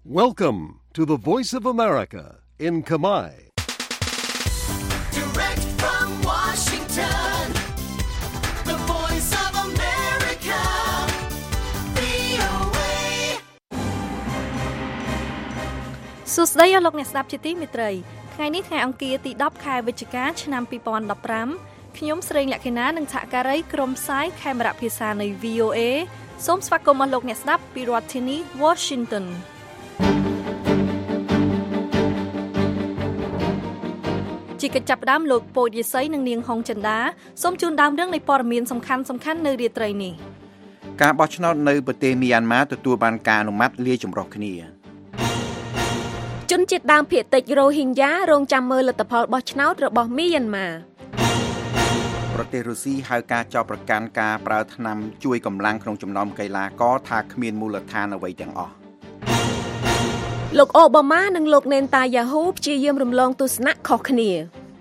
Welcome to the Voice of America in Khmer. Direct from Washington, the Voice of America, VOA. សួស្តីលោកអ្នកស្ដាប់ជាទីមេត្រីថ្ងៃនេះថ្ងៃអង្គារទី10ខែវិច្ឆិកាឆ្នាំ2015ខ្ញុំស្រីលក្ខិណានិងសហការីក្រុមផ្សាយខេមរៈភាសានៃ VOA សូមស្វាគមន៍មកលោកអ្នកស្ដាប់ពីរដ្ឋធានី Washingtonជាកិច្ចចាប់ផ្ដើមលោកពូជយេសីនិងនាងហុងចិន្តាសូមជូនដើមរឿងនៃព័ត៌មានសំខាន់ៗនៅរាត្រីនេះការបោះឆ្នោតនៅប្រទេសមីយ៉ាន់ម៉ាទទួលបានការអនុម័តលាយចម្រុះគ្នាជនជាតិដើមភាគតិចរ៉ូហីងយ៉ារងចាំមើលលទ្ធផលបោះឆ្នោតរបស់មីយ៉ាន់ម៉ាប្រទេសរុស្ស៊ីហៅការចោទប្រកាន់ការប្រើថ្នាំជួយកម្លាំងក្នុងចំណោមកីឡាករថាគ្មានមូលដ្ឋានអ្វីទាំងអស់លោកអូបាម៉ានិងលោកណេនតាយ៉ាហ៊ូព្យាយាមរំលងទស្សនៈខុសគ្នា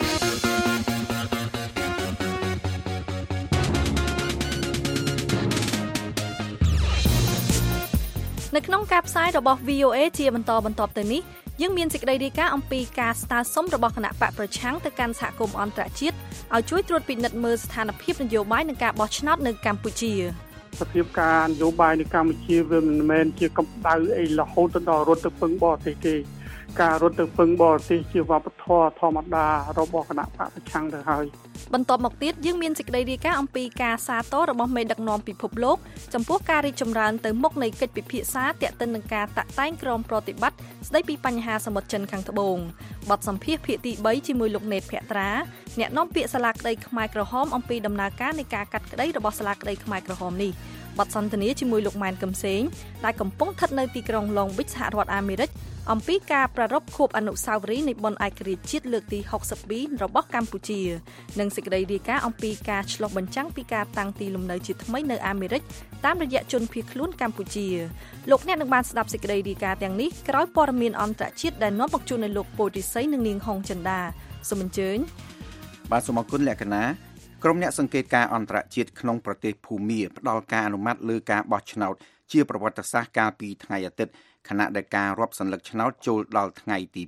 នៅក្នុងការផ្សាយរបស់ VOA ជាបន្តទៅនេះយើងមានសេចក្តីរាយការណ៍អំពីការស្នើសុំរបស់គណៈបកប្រឆាំងទៅកាន់សហគមន៍អន្តរជាតិឲ្យជួយត្រួតពិនិត្យមើលស្ថានភាពនយោបាយនិងការបោះឆ្នោតនៅកម្ពុជាសភាពការនយោបាយនៅកម្ពុជាវាមិនមែនជាកម្ដៅអីរហូតដល់រត់ទៅពឹងបរទេសទេការរត់ទៅពឹងបរទេសជាវប្បធម៌ធម្មតារបស់គណៈបកប្រឆាំងទៅហើយបន្តមកទៀតយើងមានសេចក្តីរាយការណ៍អំពីការសាទររបស់មេដឹកនាំពិភពលោកចំពោះការរីកចម្រើនទៅមុខនៃកិច្ចពិភាក្សាទាក់ទិននឹងការតាក់តែងក្រុមប្រតិបត្តិស្តីពីបញ្ហាសមុទ្រចិនខាងត្បូងបទសម្ភាសន៍ភាគទី3ជាមួយលោកណេតភក្ត្រាអ្នកនាំពាក្យសាលាក្តីខ្មែរក្រហមអំពីដំណើរការនៃការកាត់ក្តីរបស់សាលាក្តីខ្មែរក្រហមនេះបទសន្ទនាជាមួយលោកម៉ែនកឹមសេងដែលកំពុងស្ថិតនៅទីក្រុង Long Beach សហរដ្ឋអាមេរិកអំពីការប្រារព្ធខួបអនុស្សាវរីយ៍នៃបុណ្យឯករាជ្យជាតិលើកទី62របស់កម្ពុជានិងសេចក្តីរាយការណ៍អំពីការឆ្លុះបញ្ចាំងពីការតាំងទីលំនៅជាថ្មីនៅអាមេរិកតាមរយៈជនភៀសខ្លួនកម្ពុជាលោកអ្នកនឹងបានស្ដាប់សេចក្តីរាយការណ៍ទាំងនេះក្រោយព័ត៌មានអន្តរជាតិដែលនាំមកជូននៅលោកពូរិស័យនិងនាងហុងចិន្តាសូមអញ្ជើញបាទសូមអរគុណលក្ខណាក្រុមអ្នកសង្កេតការអន្តរជាតិក្នុងប្រទេសភូមាផ្ដល់ការអនុម័តលើការបោះឆ្នោតជាប្រវត្តិសាស្ត្រកាលពីថ្ងៃអាទិត្យខណៈដែលការរាប់សន្លឹកឆ្នោតចូលដល់ថ្ងៃទី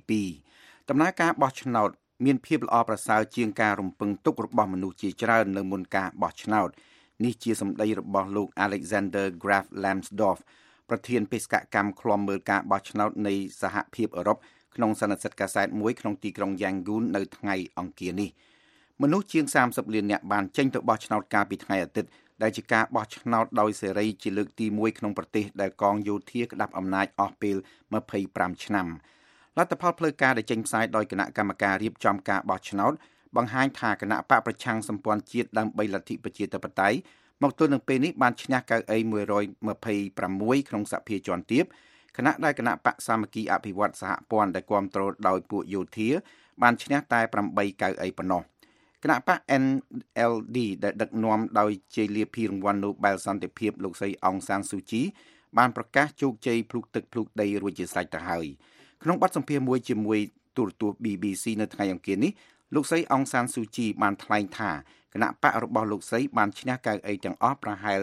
2ដំណើរការបោះឆ្នោតមានភាពល្អប្រសើរជាងការរំពឹងទុករបស់មនុស្សជាច្រើននៅមុនការបោះឆ្នោតនេះជាសម្ដីរបស់លោក Alexander Graf Lambsdorff ប្រធានបេសកកម្មឃ្លាំមើលការបោះឆ្នោតនៃសហភាពអឺរ៉ុបក្នុងសន្និសីទកាសែតមួយក្នុងទីក្រុង Yangon នៅថ្ងៃអង្គារនេះមនុស្សជាង30លាននាក់បានចេញទៅបោះឆ្នោតកាលពីថ្ងៃអាទិត្យដែលជាការបោះឆ្នោតដោយសេរីជាលើកទី1ក្នុងប្រទេសដែលកងយោធាក្តាប់អំណាចអស់ពេល25ឆ្នាំលទ្ធផលផ្លូវការដែលចេញផ្សាយដោយគណៈកម្មការរៀបចំការបោះឆ្នោតបង្ហាញថាគណៈបកប្រឆាំងសម្ព័ន្ធជាតិដើម្បីលទ្ធិប្រជាធិបតេយ្យមកទល់នឹងពេលនេះបានឈ្នះកៅអី126ក្នុងសភាជាន់ទាបខណៈដែលគណៈបកសាមគ្គីអភិវឌ្ឍសហព័ន្ធដែលគាំទ្រដោយពួកយោធាបានឈ្នះតែ8កៅអីប៉ុណ្ណោះគណៈបក NLD ដែលដឹកនាំដោយជ័យលាភីរង្វាន់ Nobel សន្តិភាពលោកស្រីអុងសានស៊ូជីបានប្រកាសជោគជ័យភ្លុកទឹកភ្លុកដីរួចជាស្រេចទៅហើយក្នុងបទសម្ភាសន៍មួយជាមួយទូរទស្សន៍ BBC នៅថ្ងៃអង្គារនេះលោកស្រីអុងសានស៊ូជីបានថ្លែងថាគណៈបករបស់លោកស្រីបានឈ្នះកៅអីទាំងអស់ប្រហែល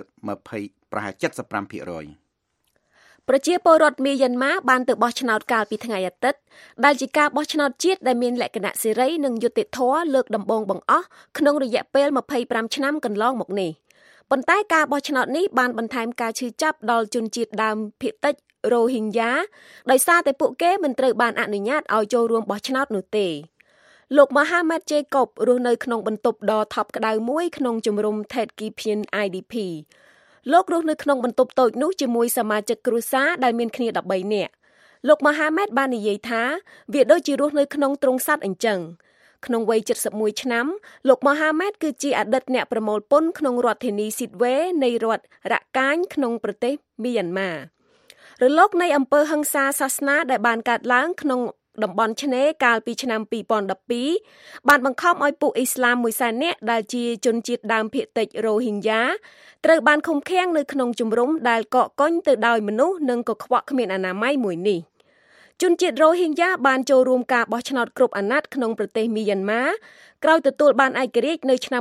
75% ប្រជាពលរដ្ឋមីយ៉ាន់ម៉ាបានទៅបោះឆ្នោតកាលពីថ្ងៃអាទិត្យដែលជាការបោះឆ្នោតជាតិដែលមានលក្ខណៈសេរីនិងយុត្តិធម៌លើកដំបូងបង្អស់ក្នុងរយៈពេល25ឆ្នាំកន្លងមកនេះប៉ុន្តែការបោះឆ្នោតនេះបានបន្ថែមការឈឺចាប់ដល់ជនជាតិដើមភាគតិចរ៉ូហីងយ៉ាដោយសារតែពួកគេមិនត្រូវបានអនុញ្ញាតឲ្យចូលរួមបោះឆ្នោតនោះទេលោក Mohamed Jacob រស់នៅក្នុងបន្ទប់ដ៏ថប់ក្តៅមួយក្នុងជំរំ Tedkipian IDPលោករស់នៅក្នុងបន្ទប់តូចនោះជាមួយសមាជិកគ្រួសារដែលមានគ្នា13នាក់លោក Mohamed បាននិយាយថាវាដូចជារស់នៅក្នុងទ្រុងសត្វអញ្ចឹងក្នុងវ័យ71ឆ្នាំលោក Mohamed គឺជាអតីតអ្នកប្រមូលពន្ធក្នុងរដ្ឋធានី Sidway នៃរដ្ឋរ៉ាកាញក្នុងប្រទេសមីយ៉ាន់ម៉ារលកនៃអំពើហិង្សាសាសនាដែលបានកើតឡើងក្នុងតំបន់ឆ្នេរកាលពីឆ្នាំ2012បានបង្ខំឲ្យពួកអ៊ីស្លាមមួយសែននាក់ដែលជាជនជាតិដើមភាគតិចរ៉ូហីងយ៉ាត្រូវបានឃុំឃាំងនៅក្នុងជំរំដែលកកកុញទៅដោយមនុស្សនិងកខ្វក់គ្មានអនាម័យមួយនេះជនជាតិរ៉ូហីងយ៉ាបានចូលរួមការបោះឆ្នោតគ្រប់អាណត្តិក្នុងប្រទេសមីយ៉ាន់ម៉ាក្រោយទទួលបានឯករាជ្យនៅឆ្នាំ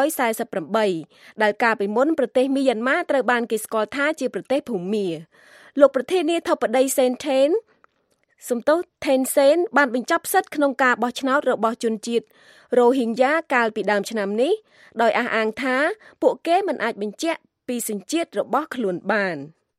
1948ដែលកាលពីមុនប្រទេសមីយ៉ាន់ម៉ាត្រូវបានគេស្គាល់ថាជាប្រទេសភូមាលោកប្រធានាធិបតីសេនថេនបានបញ្ចប់សិទ្ធិក្នុងការបោះឆ្នោតរបស់ជនជាតិរ៉ូហីងយ៉ាកាលពីដើមឆ្នាំនេះដោយអះអាងថាពួកគេមិនអាចបញ្ជាក់ពីសញ្ជាតិរបស់ខ្លួនបាន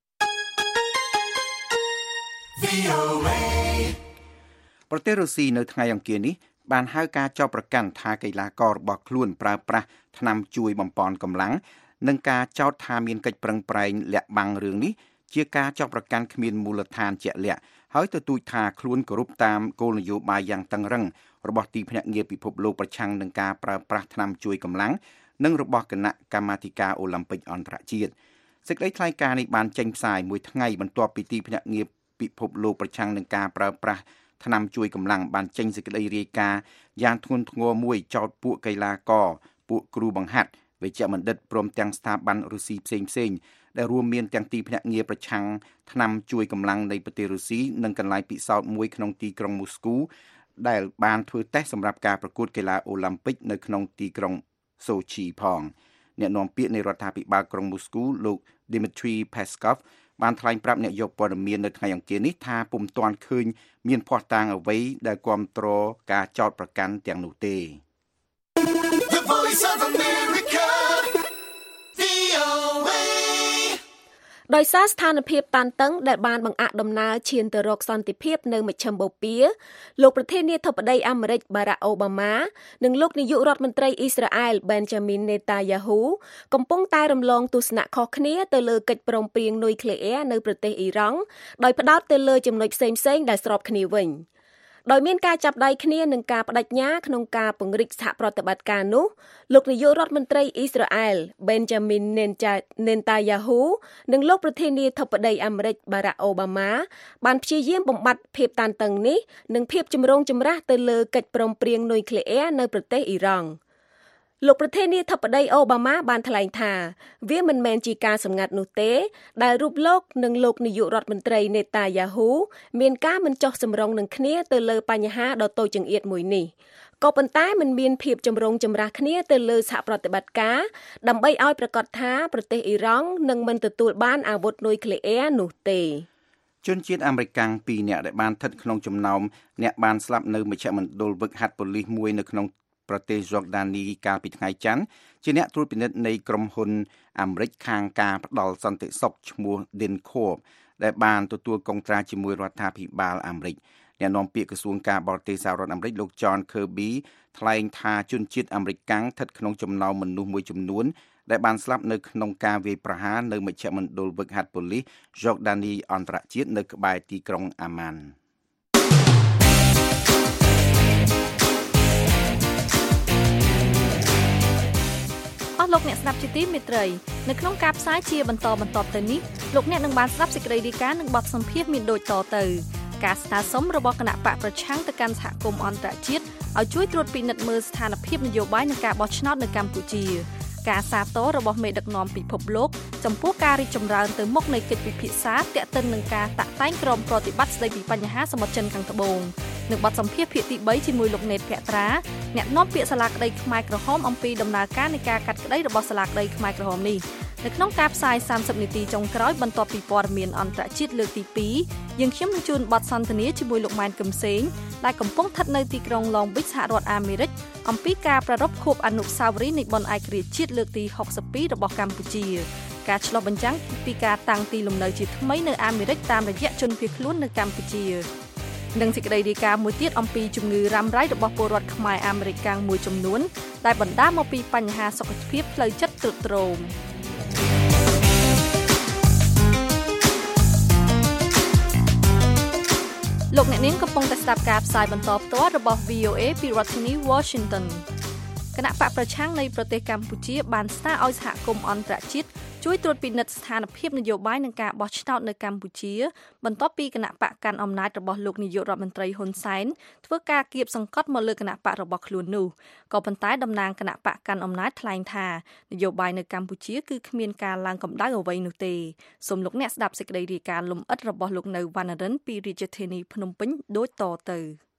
ប្រទេសរុស្ស៊ីនៅថ្ងៃអង្គារនេះបានហៅការចោទប្រកាន់ថាកីឡាកររបស់ខ្លួនប្រើប្រាស់ថ្នាំជួយបំប៉នកម្លាំងនិងការចោទថាមានកិច្ចប្រឹងប្រែងលាក់បាំងរឿងនេះជាការចោទប្រកាន់គ្មានមូលដ្ឋានជាក់លាក់ហើយទទូចថាខ្លួនគោរពតាមគោលនយោបាយយ៉ាងតឹងរ៉ឹងរបស់ទីភ្នាក់ងារពិភពលោកប្រឆាំងនឹងការប្រើប្រាស់ថ្នាំជួយកម្លាំងនិងរបស់គណៈកម្មាធិការអូឡ িম্প ិកអន្តរជាតិសេចក្តីថ្លែងការណ៍នេះបានចេញផ្សាយមួយថ្ងៃបន្ទាប់ពីទីភ្នាក់ងារពិភពលោកប្រឆាំងនឹងការប្រើប្រាស់ថ្នាំជួយកម្លាំងបានចេញសេចក្តីរាយការណ៍យ៉ាងធ្ងន់ធ្ងរមួយចោទពួកកីឡាករពួកគ្រូបង្ហាត់វេជ្ជបណ្ឌិតព្រមទាំងស្ថាប័នរុស្ស៊ីផ្សេងៗដែលរួមមានទាំងទីភ្នាក់ងារប្រឆាំងថ្នាំជួយកម្លាំងនៃប្រទេសរុស្ស៊ីនិងកន្លែងពិសោធន៍មួយក្នុងទីក្រុងមូស្គូដែលបានធ្វើតេស្តសម្រាប់ការប្រកួតកីឡាអូឡ িম্প ិកនៅក្នុងទីក្រុងសូឈីផងអ្នកនាំពាក្យនៃរដ្ឋាភិបាលក្រុងមូស្គូលោក Dmitry Peskov បានថ្លែងប្រាប់អ្នកយកព័ត៌មាននៅថ្ងៃអង្គារនេះថាពុំទាន់ឃើញមានភស្តុតាងអ្វីដែលគាំទ្រការចោទប្រកាន់ទាំងនោះទេ The Voice of America, VOA. ដោយសារស្ថានភាពតានតឹងដែលបានបង្អាក់ដំណើរឈានទៅរកសន្តិភាពនៅមជ្ឈិមបូព៌ាលោកប្រធានាធិបតីអាមេរិកបារ៉ាក់អូបាម៉ានិងលោកនាយករដ្ឋមន្ត្រីអ៊ីស្រាអែល Benjamin Netanyahu កំពុងតែរំលងទស្សនៈខុសគ្នាទៅលើកិច្ចព្រមព្រៀងនុយក្លេអ៊ែរនៅប្រទេសអ៊ីរ៉ង់ដោយផ្ដោតទៅលើចំណុចផ្សេងៗដែលស្របគ្នាវិញដោយមានការចាប់ដៃគ្នានឹងការបដិញ្ញាក្នុងការពង្រីកសហប្រតិបត្តិការនោះលោកនាយករដ្ឋមន្ត្រីអ៊ីស្រាអែល Benjamin Netanyahu និងលោកប្រធានាធិបតីអាមេរិក Barack Obama បានព្យាយាមបំបត្តិភាពតានតឹងនេះនិងភាពចម្រូងចម្រាសទៅលើកិច្ចព្រមព្រៀងនុយក្លេអ៊ែរនៅប្រទេសអ៊ីរ៉ង់លោកប្រធានាធិបតីអូបាម៉ាបានថ្លែងថាវាមិនមែនជាការសម្ងាត់នោះទេដែលរូបលោកនិងលោកនាយករដ្ឋមន្ត្រីនេតាយ៉ាហ៊ូមានការមិនចុះសម្រុងនឹងគ្នាទៅលើបញ្ហាដ៏តូចចង្អៀតមួយនេះក៏ប៉ុន្តែมันមានភាពចម្រូងចម្រាសគ្នាទៅលើសហប្រតិបត្តិការដើម្បីឲ្យប្រកាសថាប្រទេសអ៊ីរ៉ង់នឹងមិនទទួលបានអាវុធនុយក្លេអ៊ែរនោះទេជនជាតិអាមេរិក2នាក់ដែលបានស្ថិតក្នុងចំណោមអ្នកបានស្លាប់នៅមជ្ឈមណ្ឌលវឹកហាត់ប៉ូលីសមួយនៅក្នុងប្រទេសយូដានីកាលពីថ្ងៃច័ន្ទជាអ្នកត្រួតពិនិត្យនៃក្រុមហ៊ុនអាមេរិកខាងការផ្ដល់សន្តិសុខឈ្មោះ DynCorp ដែលបានទទួលកុងត្រាជាមួយរដ្ឋាភិបាលអាមេរិកអ្នកនាំពាក្យក្រសួងការបរទេសសហរដ្ឋអាមេរិកលោក John Kirby ថ្លែងថាជនជាតិអាមេរិកស្ថិតក្នុងចំណោមមនុស្សមួយចំនួនដែលបានស្លាប់នៅក្នុងការវាយប្រហារនៅមជ្ឈមណ្ឌលវឹកហាត់ប៉ូលីសយូដានីអន្តរជាតិនៅក្បែរទីក្រុងអាម៉ាន់លោកអ្នកស្ដាប់ជាទីមេត្រីនៅក្នុងការផ្សាយជាបន្តទៅនេះលោកអ្នកនឹងបានស្ដាប់សេចក្តីរាយការណ៍និងបទសម្ភាសន៍មានដូចតទៅការស្នើសុំរបស់គណៈបកប្រឆាំងទៅកាន់សហគមន៍អន្តរជាតិឲ្យជួយត្រួតពិនិត្យមើលស្ថានភាពនយោបាយនិងការបោះឆ្នោតនៅកម្ពុជាការសាទររបស់មេដឹកនាំពិភពលោកចំពោះការរីកចម្រើនទៅមុខនៃកិច្ចពិភាក្សាទាក់ទិននឹងការតាក់តែងក្រុមប្រតិបត្តិស្តីពីបញ្ហាសមុទ្រចិនខាងត្បូងនិងបទសម្ភាសន៍ភាគទី3ជាមួយលោកណេតភក្ត្រាអ្នកនាំពាក្យសាលាក្តីខ្មែរក្រហមអំពីដំណើរការនៃការកាត់ក្តីរបស់សាលាក្តីខ្មែរក្រហមនេះនៅក្នុងការផ្សាយ30នាទីចុងក្រោយបន្ទាប់ពីព័ត៌មានអន្តរជាតិលើកទី2យើងខ្ញុំនឹងជូនបទសន្ទនាជាមួយលោកម៉ែនកឹមសេងដែលកំពុងស្ថិតនៅទីក្រុង Long Beach សហរដ្ឋអាមេរិកអំពីការប្រារព្ធខួបអនុស្សាវរីយ៍នៃបុណ្យឯករាជ្យជាតិលើកទី62របស់កម្ពុជាការឆ្លុះបញ្ចាំងពីការតាំងទីលំនៅជាថ្មីនៅអាមេរិកតាមរយៈជនភៀសខ្លួននៅកម្ពុជានិងសេចក្តីរាយការណ៍មួយទៀតអំពីជំងឺរ៉ាំរ៉ៃរបស់ពលរដ្ឋខ្មែរអាមេរិកមួយចំនួនដែលបណ្ដាលមកពីបញ្ហាសុខភាពផ្លូវចិត្តទ្រុឌទ្រោមលោកអ្នកនាងកំពុងតែស្ដាប់ការផ្សាយបន្តផ្ទាល់របស់ VOA ពីរដ្ឋធានី Washington គណៈបកប្រឆាំងនៃប្រទេសកម្ពុជាបានស្នើឲ្យសហគមន៍អន្តរជាតិជួយត្រួតពិនិត្យស្ថានភាពនយោបាយនិងការបោះឆ្នោតនៅកម្ពុជាបន្ទាប់ពីគណៈបកកាន់អំណាចរបស់លោកនាយករដ្ឋមន្ត្រីហ៊ុនសែនធ្វើការគៀបសង្កត់មកលើគណៈបករបស់ខ្លួននោះក៏ប៉ុន្តែតំណាងគណៈបកកាន់អំណាចថ្លែងថានយោបាយនៅកម្ពុជាគឺគ្មានការឡើងកម្ដៅអ្វីនោះទេសូមលោកអ្នកស្ដាប់សេចក្តីរាយការណ៍លម្អិតរបស់លោកនៅវណ្ណរិនពីរាជធានីភ្នំពេញដូចតទៅ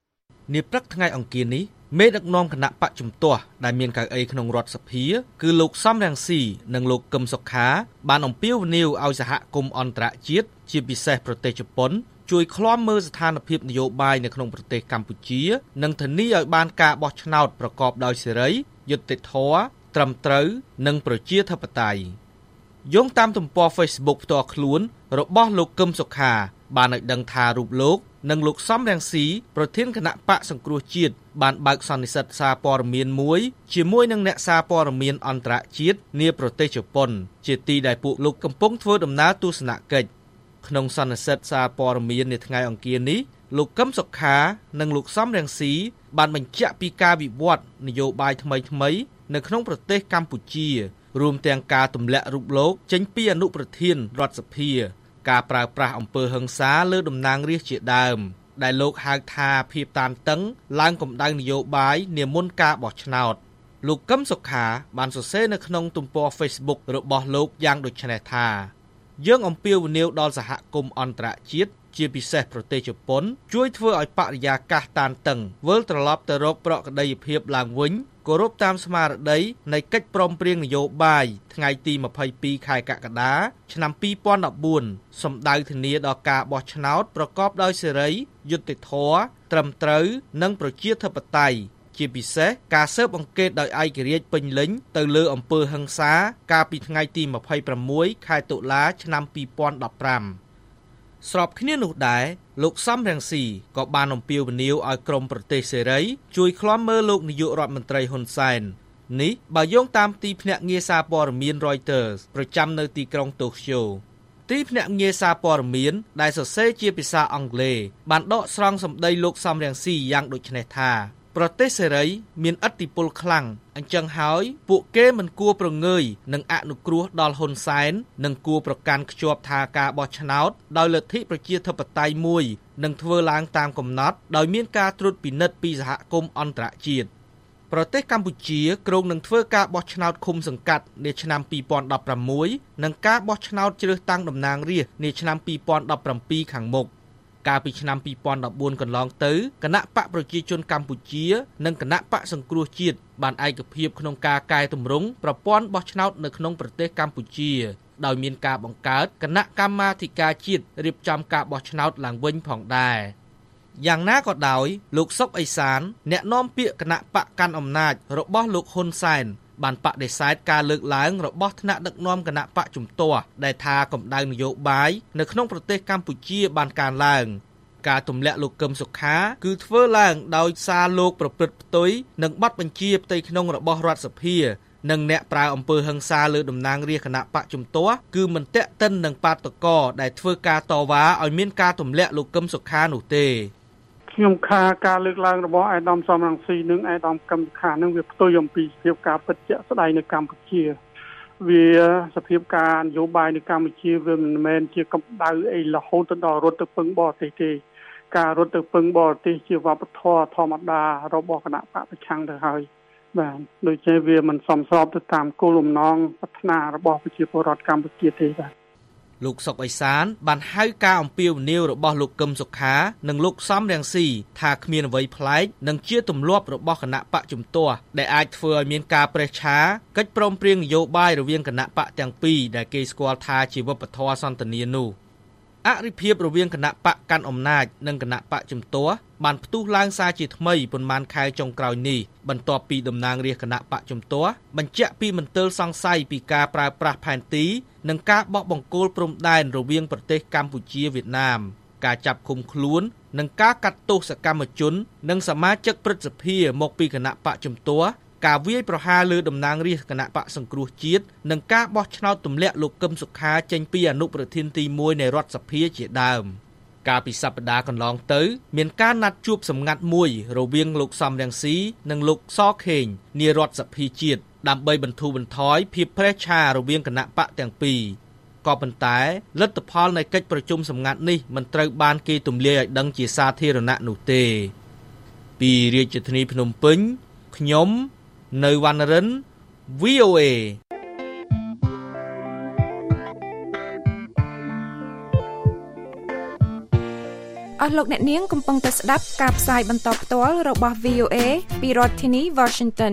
នាព្រឹកថ្ងៃអង្គារនេះមេដឹកនាំគណៈបកជំទាស់ដែលមានកៅអីក្នុងរដ្ឋសភាគឺលោកសំរងស៊ីនិងលោកកឹមសុខាបានអំពាវនាវឲ្យសហគមន៍អន្តរជាតិជាពិសេសប្រទេសជប៉ុនជួយឃ្លាំមើលស្ថានភាពនយោបាយនៅក្នុងប្រទេសកម្ពុជានិងធានាឲ្យបានការបោះឆ្នោតប្រកបដោយសេរីយុត្តិធម៌ត្រឹមត្រូវនិងប្រជាធិបតេយ្យយោងតាមទំព័រ Facebook ផ្ទាល់ខ្លួនរបស់លោកកឹមសុខាបានឲ្យដឹងថារូបលោកនិងលោកសំរងស៊ីប្រធានគណៈបកសង្គ្រោះជាតិបានបើកសន្និសីទសារព័ត៌មានមួយជាមួយនឹងអ្នកសារព័ត៌មានអន្តរជាតិនាប្រទេសជប៉ុនជាទីដែលពួកលោកកំពុងធ្វើដំណើរទស្សនកិច្ចក្នុងសន្និសីទសារព័ត៌មាននៅថ្ងៃអង្គារនេះលោកកឹមសុខានិងលោកសំរងស៊ីបានបញ្ជាក់ពីការវិវត្តនយោបាយថ្មីៗនៅក្នុងប្រទេសកម្ពុជារួមទាំងការទម្លាក់រូបលោកចេញពីអនុប្រធានរដ្ឋសភាការប្រើប្រាស់អំពើហិង្សាលើតំណាងរាស្ត្រជាដើមដែលលោកហៅថាភាពតានតឹងឡើងកម្ដៅនយោបាយនាមុនការបោះឆ្នោតលោកកឹមសុខាបានសរសេរនៅក្នុងទំព័រ Facebook របស់លោកយ៉ាងដូចនេះថាយើងអំពាវនាវដល់សហគមន៍អន្តរជាតិជាពិសេសប្រទេសជប៉ុនជួយធ្វើឲ្យបរិយាកាសតានតឹងវិលត្រឡប់ទៅរកប្រក្រតីភាពឡើងវិញគោរពតាមស្មារតីនៃកិច្ចព្រមព្រៀងនយោបាយថ្ងៃទី22ខែកក្កដាឆ្នាំ2014សម្ដៅធានាដល់ការបោះឆ្នោតប្រកបដោយសេរីយុត្តិធម៌ត្រឹមត្រូវនិងប្រជាធិបតេយ្យជាពិសេសការស៊ើបអង្កេតដោយឯករាជ្យពេញលេញទៅលើអំពើហិង្សាកាលពីថ្ងៃទី26ខែតុលាឆ្នាំ2015ស្របគ្នានោះដែរលោកសំរងស៊ីក៏បានអំពាវនាវឲ្យក្រមប្រទេសសេរីជួយឃ្លាំមើលលោកនាយករដ្ឋមន្ត្រីហ៊ុនសែននេះបើយោងតាមទីភ្នាក់ងារសារព័ត៌មាន Reuters ប្រចាំនៅទីក្រុងតូក្យូទីភ្នាក់ងារសារព័ត៌មានដែលសរសេរជាភាសាអង់គ្លេសបានដកស្រង់សម្ដីលោកសំរងស៊ីយ៉ាងដូចនេះថាប្រទេសសេរីមានឥទ្ធិពលខ្លាំងអញ្ចឹងហើយពួកគេមិនគួរប្រងើយនឹងអនុគ្រោះដល់ហ៊ុនសែននិងគួរប្រកាន់ខ្ជាប់ថាការបោះឆ្នោតដោយលទ្ធិប្រជាធិបតេយ្យមួយនឹងធ្វើឡើងតាមកំណត់ដោយមានការត្រួតពិនិត្យពីសហគមន៍អន្តរជាតិប្រទេសកម្ពុជាគ្រោងនឹងធ្វើការបោះឆ្នោតឃុំសង្កាត់នាឆ្នាំ2016និងការបោះឆ្នោតជ្រើសតាំងតំណាងរាស្ត្រនាឆ្នាំ2017ខាងមុខកាលពីឆ្នាំ2014កន្លងទៅគណៈបកប្រជាជនកម្ពុជានិងគណៈបកសង្គ្រោះជាតិបានឯកភាពក្នុងការកែតម្រង់ប្រព័ន្ធបោះឆ្នោតនៅក្នុងប្រទេសកម្ពុជាដោយមានការបង្កើតគណៈកម្មាធិការជាតិរៀបចំការបោះឆ្នោតឡើងវិញផងដែរយ៉ាងណាក៏ដោយលោកសុកអេសានអ្នកនាំពាក្យគណៈបកកាន់អំណាចរបស់លោកហ៊ុនសែនបានបដិសេធការលើកឡើងរបស់ថ្នាក់ដឹកនាំគណៈបកជំទាស់ដែលថាកម្ដៅនយោបាយនៅក្នុងប្រទេសកម្ពុជាបានកើនឡើងការទម្លាក់លោកកឹមសុខាគឺធ្វើឡើងដោយសារលោកប្រព្រឹត្តផ្ទុយនិងបទបញ្ជាផ្ទៃក្នុងរបស់រដ្ឋសភានិងអ្នកប្រើអំពើហិង្សាលើតំណាងរាស្ត្រគណៈបកជំទាស់គឺមិនទាក់ទិននឹងបាតុករដែលធ្វើការតវ៉ាឲ្យមានការទម្លាក់លោកកឹមសុខានោះទេខ្ញុំថាការលើកឡើងរបស់អាយដាមសំរងស៊ីនិងអាយដាមកឹមសុខានឹងវាផ្ទុយអំពីសភាពការពិតជាក់ស្ដែងនៅកម្ពុជាវាសភាពការនយោបាយនៅកម្ពុជាវាមិនមែនជាកម្ដៅអីរហូតដល់រត់ទៅពឹងបរទេសទេការរត់ទៅពឹងបរទេសជាវប្បធម៌ធម្មតារបស់គណៈបកប្រឆាំងទៅហើយបាទដូចជាវាមិនសមស្របទៅតាមគោលបំណងប្រាថ្នារបស់ប្រជាពលរដ្ឋកម្ពុជាទេបាទលោកសុកអេសានបានហៅការអំពាវនាវរបស់លោកកឹមសុខានិងលោកសំរងស៊ីថាគ្មានអ្វីប្លែកនិងជាទម្លាប់របស់គណៈបកជំទាស់ដែលអាចធ្វើឲ្យមានការប្រេះឆាកិច្ចព្រមព្រៀងនយោបាយរវាងគណៈបកទាំងពីរដែលគេស្គាល់ថាជាវប្បធម៌សន្តានានោះអរិភាពរវាងគណៈបកកាន់អំណាចនិងគណៈបកជំទាស់បានផ្ទុះឡើងសារជាថ្មីប៉ុន្មានខែចុងក្រោយនេះបន្ទាប់ពីតំណាងរាស្ត្រគណៈបកជំទាស់បញ្ជាក់ពីមន្ទិលសង្ស័យពីការប្រើប្រាស់ផែនទីនិងការបោះបង្គោលព្រំដែនរវាងប្រទេសកម្ពុជាវៀតណាមការចាប់ឃុំខ្លួននិងការកាត់ទោសសកម្មជននិងសមាជិកព្រឹទ្ធសភាមកពីគណៈបកជំទាស់ការវាយប្រហារលើតំណាងរាស្ត្រគណៈបកសង្គ្រោះជាតិនិងការបោះឆ្នោតទម្លាក់លោកកឹមសុខាចេញពីអនុប្រធានទី1នៃរដ្ឋសភាជាដើមកាលពីសប្តាហ៍កន្លងទៅមានការណាត់ជួបសម្ងាត់មួយរវាងលោកសំរងស៊ីនិងលោកសខេងនារដ្ឋសភាជាតិដើម្បីបន្ធូរបន្ថយភាពប្រេះឆារវាងគណៈបកទាំងពីរក៏ប៉ុន្តែលទ្ធផលនៃកិច្ចប្រជុំសម្ងាត់នេះមិនត្រូវបានគេទម្លាយឲ្យដឹងជាសាធារណៈនោះទេពីរាជធានីភ្នំពេញខ្ញុំនៅវណ្ណរិន VOA អស់លោកអ្នកនាងកំពុងតែស្ដាប់ការផ្សាយបន្តផ្ទាល់របស់ VOA ពីរដ្ឋធានី Washington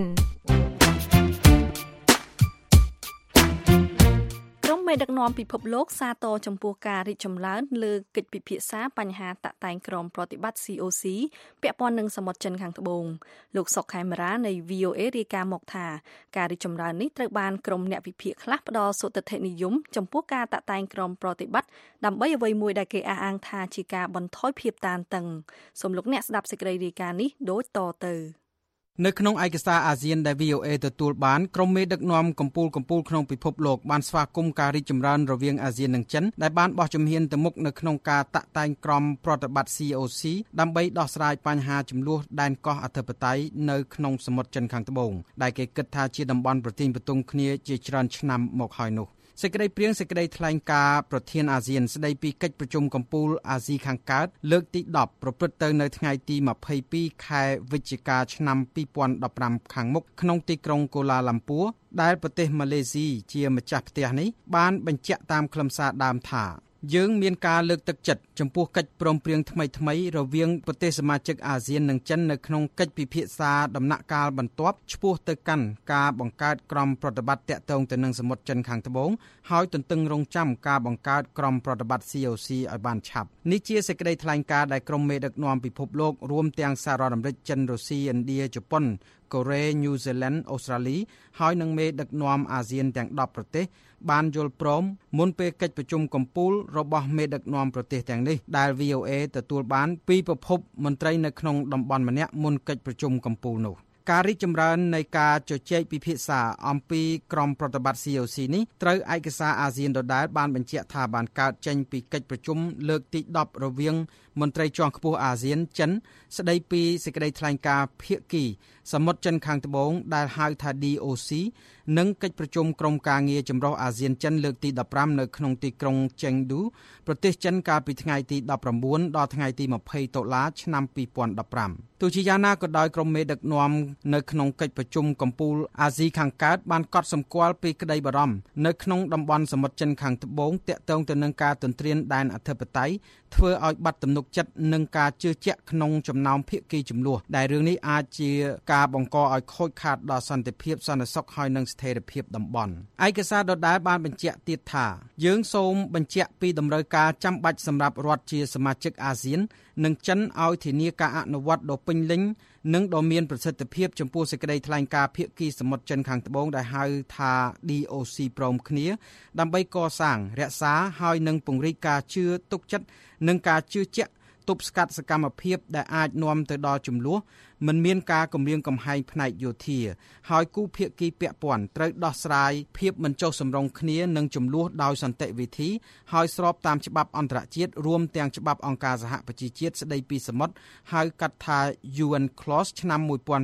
មេដឹកនាំពិភពលោកសាទរចំពោះការរីកចម្រើនលើកិច្ចពិភាក្សាបញ្ហាតាក់តែងក្រុមប្រតិបត្តិ COC ពាក់ព័ន្ធនឹងសមុទ្រចិនខាងត្បូងលោកសុកខេមរានៃ VOA រាយការណ៍មកថាការរីកចម្រើននេះត្រូវបានក្រុមអ្នកវិភាគខ្លះផ្ដល់សុទិដ្ឋិនិយមចំពោះការតាក់តែងក្រុមប្រតិបត្តិដើម្បីអ្វីមួយដែលគេអះអាងថាជាការបន្ថយភាពតានតឹងសូមលោកអ្នកស្ដាប់សេចក្តីរាយការណ៍នេះដូចតទៅនៅក្នុងឯកសារអាស៊ានដែល VOA ទទួលបានក្រុមមេដឹកនាំកម្ពុជាក្នុងពិភពលោកបានស្វាគមន៍ការរីកចម្រើនរវាងអាស៊ាននិងចិនដែលបានបោះជំហានទៅមុខនៅក្នុងការតាក់តែងក្រុមប្រតិបត្តិ COC ដើម្បីដោះស្រាយបញ្ហាជម្លោះដែនកោះអធិបតេយ្យនៅក្នុងសមុទ្រចិនខាងត្បូងដែលគេគិតថាជាតំបន់ប្រទាញបន្ទង់គ្នាជាច្រើនឆ្នាំមកហើយនោះសេចក្តីព្រាងសេចក្តីថ្លែងការណ៍ប្រធានអាស៊ានស្តីពីកិច្ចប្រជុំកំពូលអាស៊ីខាងកើតលើកទី10ប្រព្រឹត្តទៅនៅថ្ងៃទី22ខែវិច្ឆិកាឆ្នាំ2015ខាងមុខក្នុងទីក្រុងកូឡាឡាំពួរដែលប្រទេសម៉ាឡេស៊ីជាម្ចាស់ផ្ទះនេះបានបញ្ជាក់តាមខ្លឹមសារដើមថាយើងមានការលើកទឹកចិត្តចំពោះកិច្ចព្រមព្រៀងថ្មីៗរវាងប្រទេសសមាជិកអាស៊ាននិងចិននៅក្នុងកិច្ចពិភាក្សាដំណាក់កាលបន្ទាប់ឆ្ពោះទៅកាន់ការបង្កើតក្រុមប្រតិបត្តិតាក់ទងទៅនឹងសមុទ្រចិនខាងត្បូងហើយទន្ទឹងរង់ចាំការបង្កើតក្រុមប្រតិបត្តិ COC ឲ្យបានឆាប់នេះជាសេចក្តីថ្លែងការណ៍ដែលក្រុមមេដឹកនាំពិភពលោករួមទាំងសហរដ្ឋអាមេរិកចិនរុស្ស៊ីឥណ្ឌាជប៉ុនកូរ៉េញូហ្សេឡង់អូស្ត្រាលីហើយនិងមេដឹកនាំអាស៊ានទាំង10ប្រទេសបានយល់ព្រមមុនពេលកិច្ចប្រជុំកំពូលរបស់មេដឹកនាំប្រទេសទាំងនេះដែល VOA ទទួលបានពីប្រភពមន្ត្រីនៅក្នុងតំបន់ម្នាក់មុនកិច្ចប្រជុំកំពូលនោះការរីកចម្រើននៃការជជែកពិភាក្សាអំពីក្រុមប្រតិបត្តិ COC នេះត្រូវឯកសារអាស៊ានដដែលបានបញ្ជាក់ថាបានកើតចេញពីកិច្ចប្រជុំលើកទី10រវាងមន្ត្រីជាន់ខ្ពស់អាស៊ានចិនស្ដីពីសេចក្តីថ្លែងការណ៍ភាគីសមុទ្រចិនខាងត្បូងដែលហៅថា DOC និងកិច្ចប្រជុំក្រុមការងារចម្រុះអាស៊ានចិនលើកទី15នៅក្នុងទីក្រុងចេងឌូប្រទេសចិនកាលពីថ្ងៃទី19ដល់ថ្ងៃទី20តុលាឆ្នាំ2015ទោះជាយ៉ាងណាក៏ដោយក្រុមមេដឹកនាំនៅក្នុងកិច្ចប្រជុំកំពូលអាស៊ីខាងកើតបានកត់សម្គាល់ពីក្តីបារម្ភនៅក្នុងតំបន់សមុទ្រចិនខាងត្បូងទាក់ទងទៅនឹងការទន្ទ្រានដែនអធិបតេយ្យធ្វើឲ្យបាត់ទំនុកចិត្តនិងការជឿជាក់ក្នុងចំណោមភាគីចំនួនដែលរឿងនេះអាចជាការបង្កឲ្យខូចខាតដល់សន្តិភាពសន្តិសុខហើយនិងស្ថិរភាពតំបន់ឯកសារដដែលបានបញ្ជាក់ទៀតថាយើងសូមបញ្ជាក់ពីតម្រូវការចាំបាច់សម្រាប់រដ្ឋជាសមាជិកអាស៊ាននិងចិនឲ្យធានាការអនុវត្តដ៏ពេញលេញនិងដ៏មានប្រសិទ្ធភាពចំពោះសេចក្តីថ្លែងការណ៍ភាគីសមុទ្រចិនខាងត្បូងដែលហៅថា DOC ព្រមគ្នាដើម្បីកសាងរក្សាហើយនិងពង្រីកការជឿទុកចិត្តនិងការជឿជាក់ទប់ស្កាត់សកម្មភាពដែលអាចនាំទៅដល់ជម្លោះមិនមានការគំរាមកំហែងផ្នែកយោធាហើយគូភាគីពាក់ព័ន្ធត្រូវដោះស្រាយភាពមិនចុះសម្រុងគ្នានិងជម្លោះដោយសន្តិវិធីហើយស្របតាមច្បាប់អន្តរជាតិរួមទាំងច្បាប់អង្គការសហប្រជាជាតិស្តីពីសមុទ្រហៅកាត់ថា UNCLOS ឆ្នាំ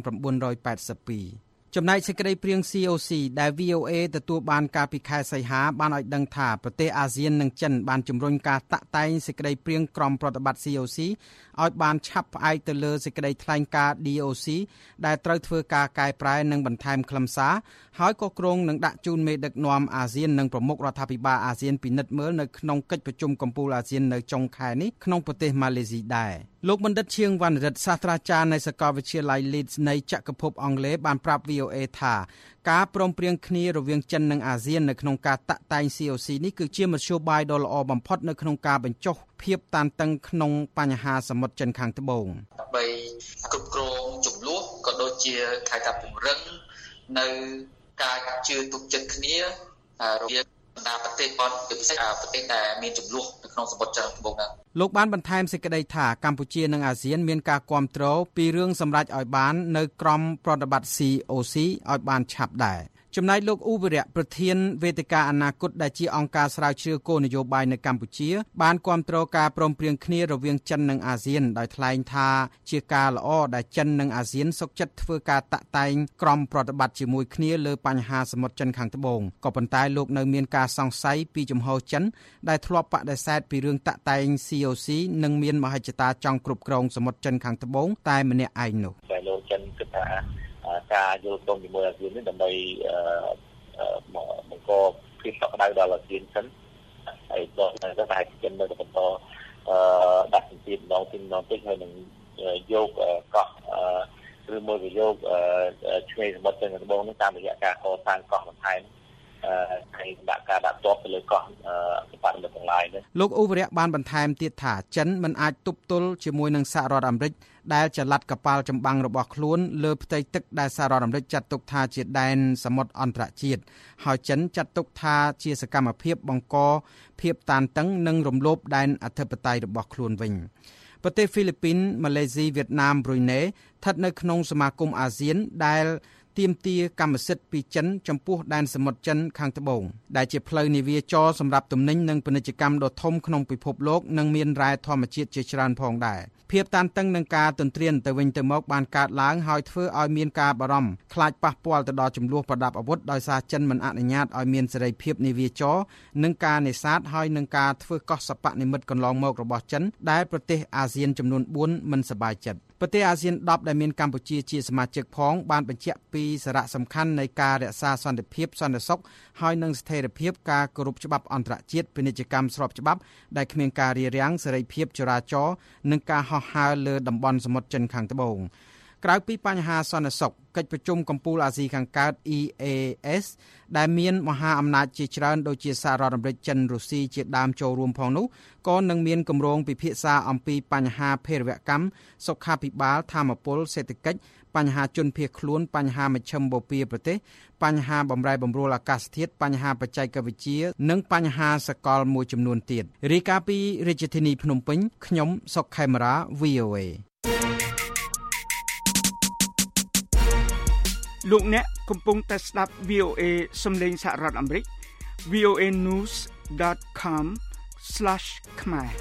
1982ចំណែកសេចក្តីព្រាង COC ដែល VOA ទទួលបានកាលពីខែសីហាបានឲ្យដឹងថាប្រទេសអាស៊ាននិងចិនបានជំរុញការតាក់តែងសេចក្តីព្រាងក្រុមប្រតិបត្តិ COC ឲ្យបានឆាប់ផ្អែកទៅលើសេចក្តីថ្លែងការណ៍ DOC ដែលត្រូវធ្វើការកែប្រែនិងបន្ថែមខ្លឹមសារហើយក៏គ្រោងនឹងដាក់ជូនមេដឹកនាំអាស៊ាននិងប្រមុខរដ្ឋាភិបាលអាស៊ានពិនិត្យមើលនៅក្នុងកិច្ចប្រជុំកំពូលអាស៊ាននៅចុងខែនេះក្នុងប្រទេសម៉ាឡេស៊ីដែរលោកបណ្ឌិតឈៀងវណ្ណរិទ្ធសាស្ត្រាចារ្យនៃសាកលវិទ្យាល័យ Leeds នៃចក្រភពអង់គ្លេសបានប្រាប់ VOA ថាការព្រមព្រៀងគ្នារវាងចិននិងអាស៊ាននៅក្នុងការតាក់តែង COC នេះគឺជាមធ្យោបាយដ៏ល្អបំផុតនៅក្នុងការបញ្ចុះភាពតានតឹងក្នុងបញ្ហាសមុទ្រចិនខាងត្បូងដើម្បីគ្រប់គ្រងជម្លោះក៏ដូចជាខែការពង្រឹងនៅការជឿទុកចិត្តគ្នារវាងបណ្ដាប្រទេសផងជាពិសេសប្រទេសដែលមានជម្លោះនៅក្នុងសមុទ្រចិនខាងត្បូងហ្នឹងលោកបានបន្ថែមសេចក្តីថាកម្ពុជានិងអាស៊ានមានការគាំទ្រពីរឿងសម្រេចឲ្យបាននៅក្រុមប្រតិបត្តិ COC ឲ្យបានឆាប់ដែរចំណែកលោកអ៊ូវិរៈប្រធានវេទិកាអនាគតដែលជាអង្គការស្រាវជ្រាវគោលនយោបាយនៅកម្ពុជាបានគាំទ្រការព្រមព្រៀងគ្នារវាងចិននិងអាស៊ានដោយថ្លែងថាជាការល្អដែលចិននិងអាស៊ានសុខចិត្តធ្វើការតាក់តែងក្រុមប្រតិបត្តិជាមួយគ្នាលើបញ្ហាសមុទ្រចិនខាងត្បូងក៏ប៉ុន្តែលោកនៅមានការសង្ស័យពីជំហរចិនដែលធ្លាប់បដិសេធពីរឿងតាក់តែង COC និងមានមហិច្ឆតាចង់គ្រប់គ្រងសមុទ្រចិនខាងត្បូងតែម្នាក់ឯងនោះតែលោកចិនគិតថាការយល់ព្រមជាមួយអាស៊ាននេះដើម្បីបង្កភាពកក់ក្ដៅដល់អាស៊ានសិនហើយដល់តែចិននៅបន្តដាក់ជំទាពីម្ដងតិចហើយនឹងយកកោះឬមួយក៏យកឆ្នេរសមុទ្រទាំងត្បូងនោះតាមរយៈការកសាងកោះបន្ថែមហើយដាក់ការដាក់ទ័ពទៅលើកោះសម្បត្តិទាំងឡាយនេះលោកអ៊ូវរៈបានបន្ថែមទៀតថាចិនមិនអាចទប់ទល់ជាមួយនឹងសហរដ្ឋអាមេរិកដែលចល័តកប៉ាល់ចម្បាំងរបស់ខ្លួនលើផ្ទៃទឹកដែលសហរដ្ឋអាមេរិកចាត់ទុកថាជាដែនសមុទ្រអន្តរជាតិហើយចិនចាត់ទុកថាជាសកម្មភាពបង្កភាពតានតឹងនិងរំលោភដែនអធិបតេយ្យរបស់ខ្លួនវិញប្រទេសហ្វីលីពីនម៉ាឡេស៊ីវៀតណាមប្រ៊ុយណេស្ថិតនៅក្នុងសមាគមអាស៊ានដែលទាមទារកម្មសិទ្ធិពីចិនចំពោះដែនសមុទ្រចិនខាងត្បូងដែលជាផ្លូវនាវាចរសម្រាប់ទំនិញនិងពាណិជ្ជកម្មដ៏ធំក្នុងពិភពលោកនិងមានរ៉ែធម្មជាតិជាច្រើនផងដែរភាពតានតឹងនឹងការទន្ទ្រានទៅវិញទៅមកបានកើតឡើងហើយធ្វើឲ្យមានការបារម្ភខ្លាចប៉ះពាល់ទៅដល់ចំនួនប្រដាប់អាវុធដោយសារចិនមិនអនុញ្ញាតឲ្យមានសេរីភាពនាវាចរនិងការនេសាទហើយនឹងការធ្វើកោះសប្បនិមិត្តកន្លងមករបស់ចិនដែលប្រទេសអាស៊ានចំនួន4មិនសប្បាយចិត្តប្រទេសអាស៊ាន10ដែលមានកម្ពុជាជាសមាជិកផងបានបញ្ជាក់ពីសារៈសំខាន់នៃការរក្សាសន្តិភាពសន្តិសុខហើយនិងស្ថិរភាពការគោរពច្បាប់អន្តរជាតិពាណិជ្ជកម្មស្របច្បាប់ដែលគ្មានការរារាំងសេរីភាពចរាចរណ៍និងការហោះហើរលើតំបន់សមុទ្រចិនខាងត្បូងក្រៅពីបញ្ហាសន្តិសុខកិច្ចប្រជុំកំពូលអាស៊ីខាងកើត EAS ដែលមានមហាអំណាចជាច្រើនដូចជាសហរដ្ឋអាមេរិកចិនរុស្ស៊ីជាដើមចូលរួមផងនោះក៏នឹងមានគម្រោងពិភាក្សាអំពីបញ្ហាភេរវកម្មសុខាភិបាលធម្មពលសេដ្ឋកិច្ចបញ្ហាជនភៀសខ្លួនបញ្ហាមជ្ឈមបូព៌ាប្រទេសបញ្ហាបម្រែបម្រួលអាកាសធាតុបញ្ហាបច្ចេកវិទ្យានិងបញ្ហាសកលមួយចំនួនទៀតរាយការណ៍ពីរាជធានីភ្នំពេញខ្ញុំសុកខេមរា VOA លោកអ្នកកំពុងតែស្ដាប់ VOA សំឡេងសហរដ្ឋអាមេរិក voanews.com/khmer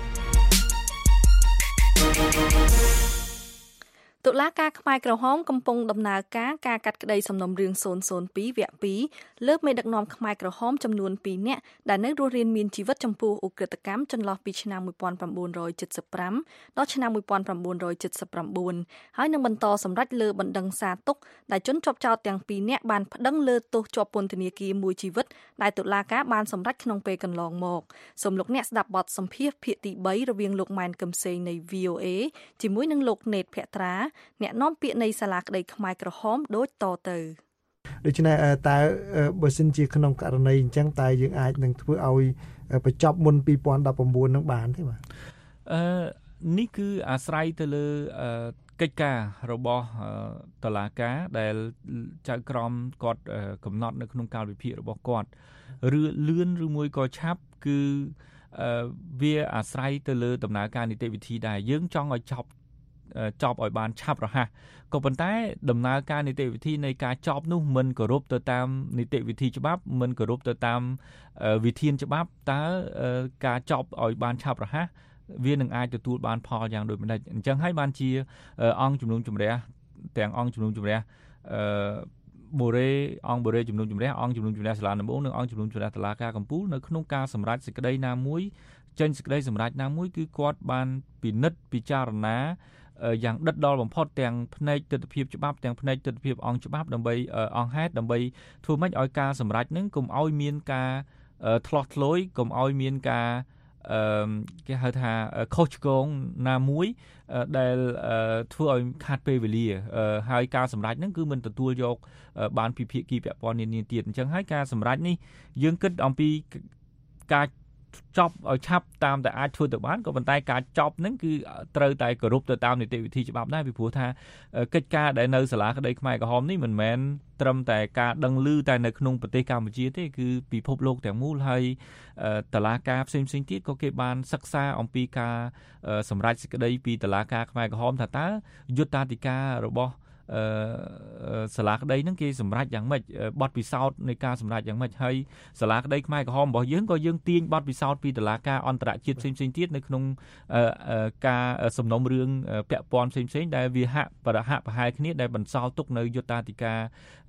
តុលាការខ្មែរក្រហមកំពុងដំណើរការកាត់ក្តីសំណុំរឿង002វគ្គ2លើមេដឹកនាំខ្មែរក្រហមចំនួន2នាក់ដែលនៅរស់រានមានជីវិតចំពោះឧក្រិដ្ឋកម្មចន្លោះពីឆ្នាំ1975ដល់ឆ្នាំ1979ហើយនឹងបន្តសម្រេចលើបណ្ដឹងសារទុកដែលជនជាប់ចោទទាំង2នាក់បានប្តឹងលើទោសជាប់ពន្ធនាគារមួយជីវិតដែលតុលាការបានសម្រេចក្នុងពេលកន្លងមកសូមលោកអ្នកស្ដាប់បទសម្ភាសន៍ភាគទី3រវាងលោកម៉ែនកឹមសេងនៃ VOA ជាមួយនឹងលោកណេតភក្ត្រាអ្នកនាំពាក្យនៃសាលាក្តីខ្មែរក្រហមដូចតទៅដូច្នេះតើបើសិនជាក្នុងករណីអញ្ចឹងតើយើងអាចនឹងធ្វើឲ្យបញ្ចប់មុន2019នឹងបានទេបាទនេះគឺអាស្រ័យទៅលើកិច្ចការរបស់តុលាការដែលចៅក្រមគាត់កំណត់នៅក្នុងកាលវិភាគរបស់គាត់ឬលឿនឬមួយក៏ឆាប់គឺវាអាស្រ័យទៅលើដំណើរការនីតិវិធីដែរយើងចង់ឲ្យចប់ឲ្យបានឆាប់រហ័សក៏ប៉ុន្តែដំណើរការនីតិវិធីនៃការចប់នោះមិនគោរពទៅតាមនីតិវិធីច្បាប់មិនគោរពទៅតាមវិធានច្បាប់តើការចប់ឲ្យបានឆាប់រហ័សវានឹងអាចទទួលបានផលយ៉ាងដូចម្តេចអញ្ចឹងហើយបានជាអង្គជំនុំជម្រះទាំងអង្គជំនុំជម្រះបូរេអង្គបូរេជំនុំជម្រះអង្គជំនុំជម្រះសាលាដំបងនិងអង្គជំនុំជម្រះតុលាការកំពូលនៅក្នុងការសម្រេចសេចក្តីណាមួយចេញសេចក្តីសម្រេចណាមួយគឺគាត់បានពិនិត្យពិចារណាយ៉ាងដិតដល់បំផុតទាំងផ្នែកទស្សនវិជ្ជាច្បាប់ទាំងផ្នែកទស្សនវិជ្ជាអង្គច្បាប់ដើម្បីអង្គហេតុដើម្បីធ្វើម៉េចឲ្យការសម្រេចនឹងកុំឲ្យមានការឆ្លោះឆ្លួយកុំឲ្យមានការគេហៅថាខុសឆ្គងណាមួយដែលធ្វើឲ្យខាតពេលវេលាហើយការសម្រេចហ្នឹងគឺមិនទទួលយកបានពីភាគីពាក់ព័ន្ធនានាទៀតអញ្ចឹងហើយការសម្រេចនេះយើងគិតអំពីការចប់ឲ្យឆាប់តាមតែអាចធ្វើទៅបានក៏ប៉ុន្តែការចប់ហ្នឹងគឺត្រូវតែគោរពទៅតាមនីតិវិធីច្បាប់ដែរពីព្រោះថាកិច្ចការដែលនៅសាលាក្តីខ្មែរក្រហមនេះមិនមែនត្រឹមតែការដឹងឮតែនៅក្នុងប្រទេសកម្ពុជាទេគឺពិភពលោកទាំងមូលហើយតុលាការផ្សេងៗទៀតក៏គេបានសិក្សាអំពីការសម្រេចសេចក្តីពីតុលាការខ្មែរក្រហមថាតើយុត្តាធិការរបស់សាលាក្តីហ្នឹងគេសម្រេចយ៉ាងម៉េចបទពិសោធន៍នៃការសម្រេចយ៉ាងម៉េចហើយសាលាក្តីខ្មែរក្រហមរបស់យើងក៏យើងទាញបទពិសោធន៍ពីតុលាការអន្តរជាតិផ្សេងៗទៀតនៅក្នុងការសំណុំរឿងពាក់ព័ន្ធផ្សេងៗដែលវាហាក់ប្រហែលគ្នាដែលបន្សល់ទុកនៅយុត្តាធិការ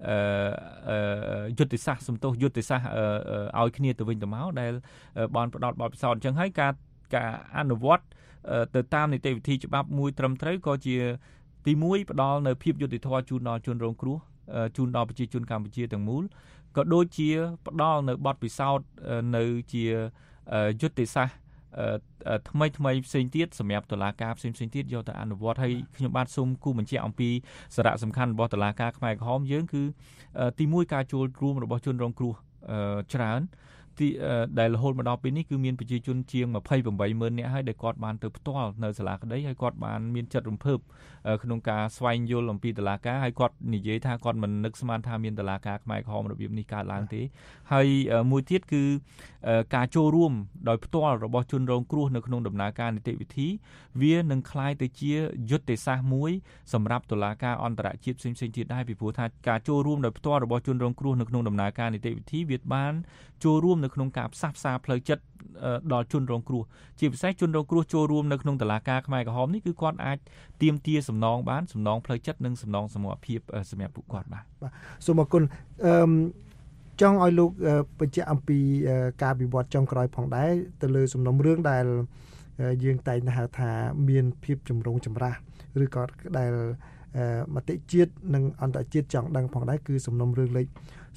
យុទ្ធសាស្ត្រសំទោសយុទ្ធសាស្ត្រឲ្យគ្នាទៅវិញទៅមកដែលបានផ្ដល់បទពិសោធន៍អញ្ចឹងហើយការអនុវត្តទៅតាមនីតិវិធីច្បាប់មួយត្រឹមត្រូវក៏ជាទី1ផ្ដល់នៅភាពយុត្តិធម៌ជូនដល់ជនរងគ្រោះជូនដល់ប្រជាជនកម្ពុជាទាំងមូលក៏ដូចជាផ្ដល់នៅបទពិសោធន៍នៅជាយុត្តិសាស្ត្រថ្មីផ្សេងទៀតសម្រាប់តុលាការផ្សេងទៀតយកទៅអនុវត្តហើយខ្ញុំបាទសូមគូបញ្ជាក់អំពីសារៈសំខាន់របស់តុលាការខ្មែរក្រហមយើងគឺទី1ការចូលរួមរបស់ជនរងគ្រោះច្រើនដែលរហូតមកដល់ពេលនេះគឺមានប្រជាជនជាង 28,000 នាក់ហើយដែលគាត់បានទៅផ្ទាល់នៅសាលាក្តីហើយគាត់បានមានចិត្តរំភើបក្នុងការស្វែងយល់អំពីតុលាការហើយគាត់និយាយថាគាត់មិននឹកស្មានថាមានតុលាការខ្មែរក្រហមរបៀបនេះកើតឡើងទេហើយមួយទៀតគឺការចូលរួមដោយផ្ទាល់របស់ជនរងគ្រោះនៅក្នុងដំណើរការនីតិវិធីវានឹងคล้ายទៅជាយុទ្ធសាស្ត្រមួយសម្រាប់តុលាការអន្តរជាតិផ្សេងៗទៀតដែរពីព្រោះថាការចូលរួមដោយផ្ទាល់របស់ជនរងគ្រោះនៅក្នុងដំណើរការនីតិវិធីវាបានចូលរួមនៅក្នុងការផ្សះផ្សាផ្លូវចិត្តដល់ជនរងគ្រោះជាពិសេសជនរងគ្រោះចូលរួមនៅក្នុងតុលាការខ្មែរក្រហមនេះគឺគាត់អាចទាមទារសំណងបានសំណងផ្លូវចិត្តនិងសំណងសមត្ថភាពសម្រាប់ពួកគាត់បាទសូមអរគុណចង់ឲ្យលោកបញ្ជាក់អំពីការវិវត្តចុងក្រោយផងដែរទៅលើសំណុំរឿងដែលយើងតែងហៅថាមានភាពចម្រូងចម្រាសឬក៏ដែលមតិជាតិនិងអន្តរជាតិចង់ដឹងផងដែរគឺសំណុំរឿងលេខ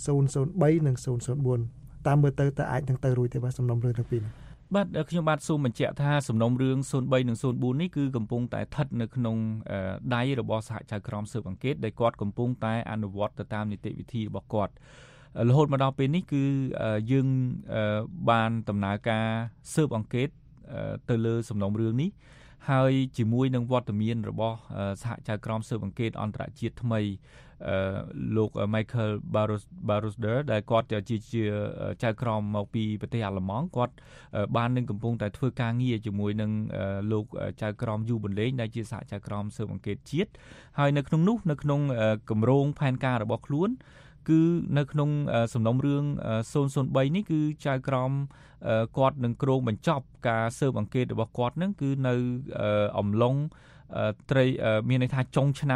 003និង004តាមមើលទៅអាចនឹងទៅរួចទេបាទសំណុំរឿងទាំងពីរនេះបាទខ្ញុំបាទសូមបញ្ជាក់ថាសំណុំរឿង03និង04នេះគឺកំពុងតែស្ថិតនៅក្នុងដៃរបស់សហចៅក្រមស៊ើបអង្កេតដែលគាត់កំពុងតែអនុវត្តទៅតាមនីតិវិធីរបស់គាត់រហូតមកដល់ពេលនេះគឺយើងបានដំណើរការស៊ើបអង្កេតទៅលើសំណុំរឿងនេះហើយជាមួយនឹងវត្តមានរបស់សហចៅក្រមស៊ើបអង្កេតអន្តរជាតិថ្មីលោក Michael Barroso ដែលគាត់ជាចៅក្រមមកពីប្រទេសអាល្លឺម៉ង់គាត់បាននឹងកំពុងតែធ្វើការងារជាមួយនឹងលោកចៅក្រមយូប៊ុនលេងដែលជាសហចៅក្រមស៊ើបអង្កេតជាតិហើយនៅក្នុងនោះនៅក្នុងគម្រោងផែនការរបស់ខ្លួនគឺនៅក្នុងសំណុំរឿង003នេះគឺចៅក្រមគាត់នឹងគ្រោងបញ្ចប់ការស៊ើបអង្កេតរបស់គាត់នឹងគឺនៅអំឡុងត្រីមានន័យថាចុងឆ្នាំ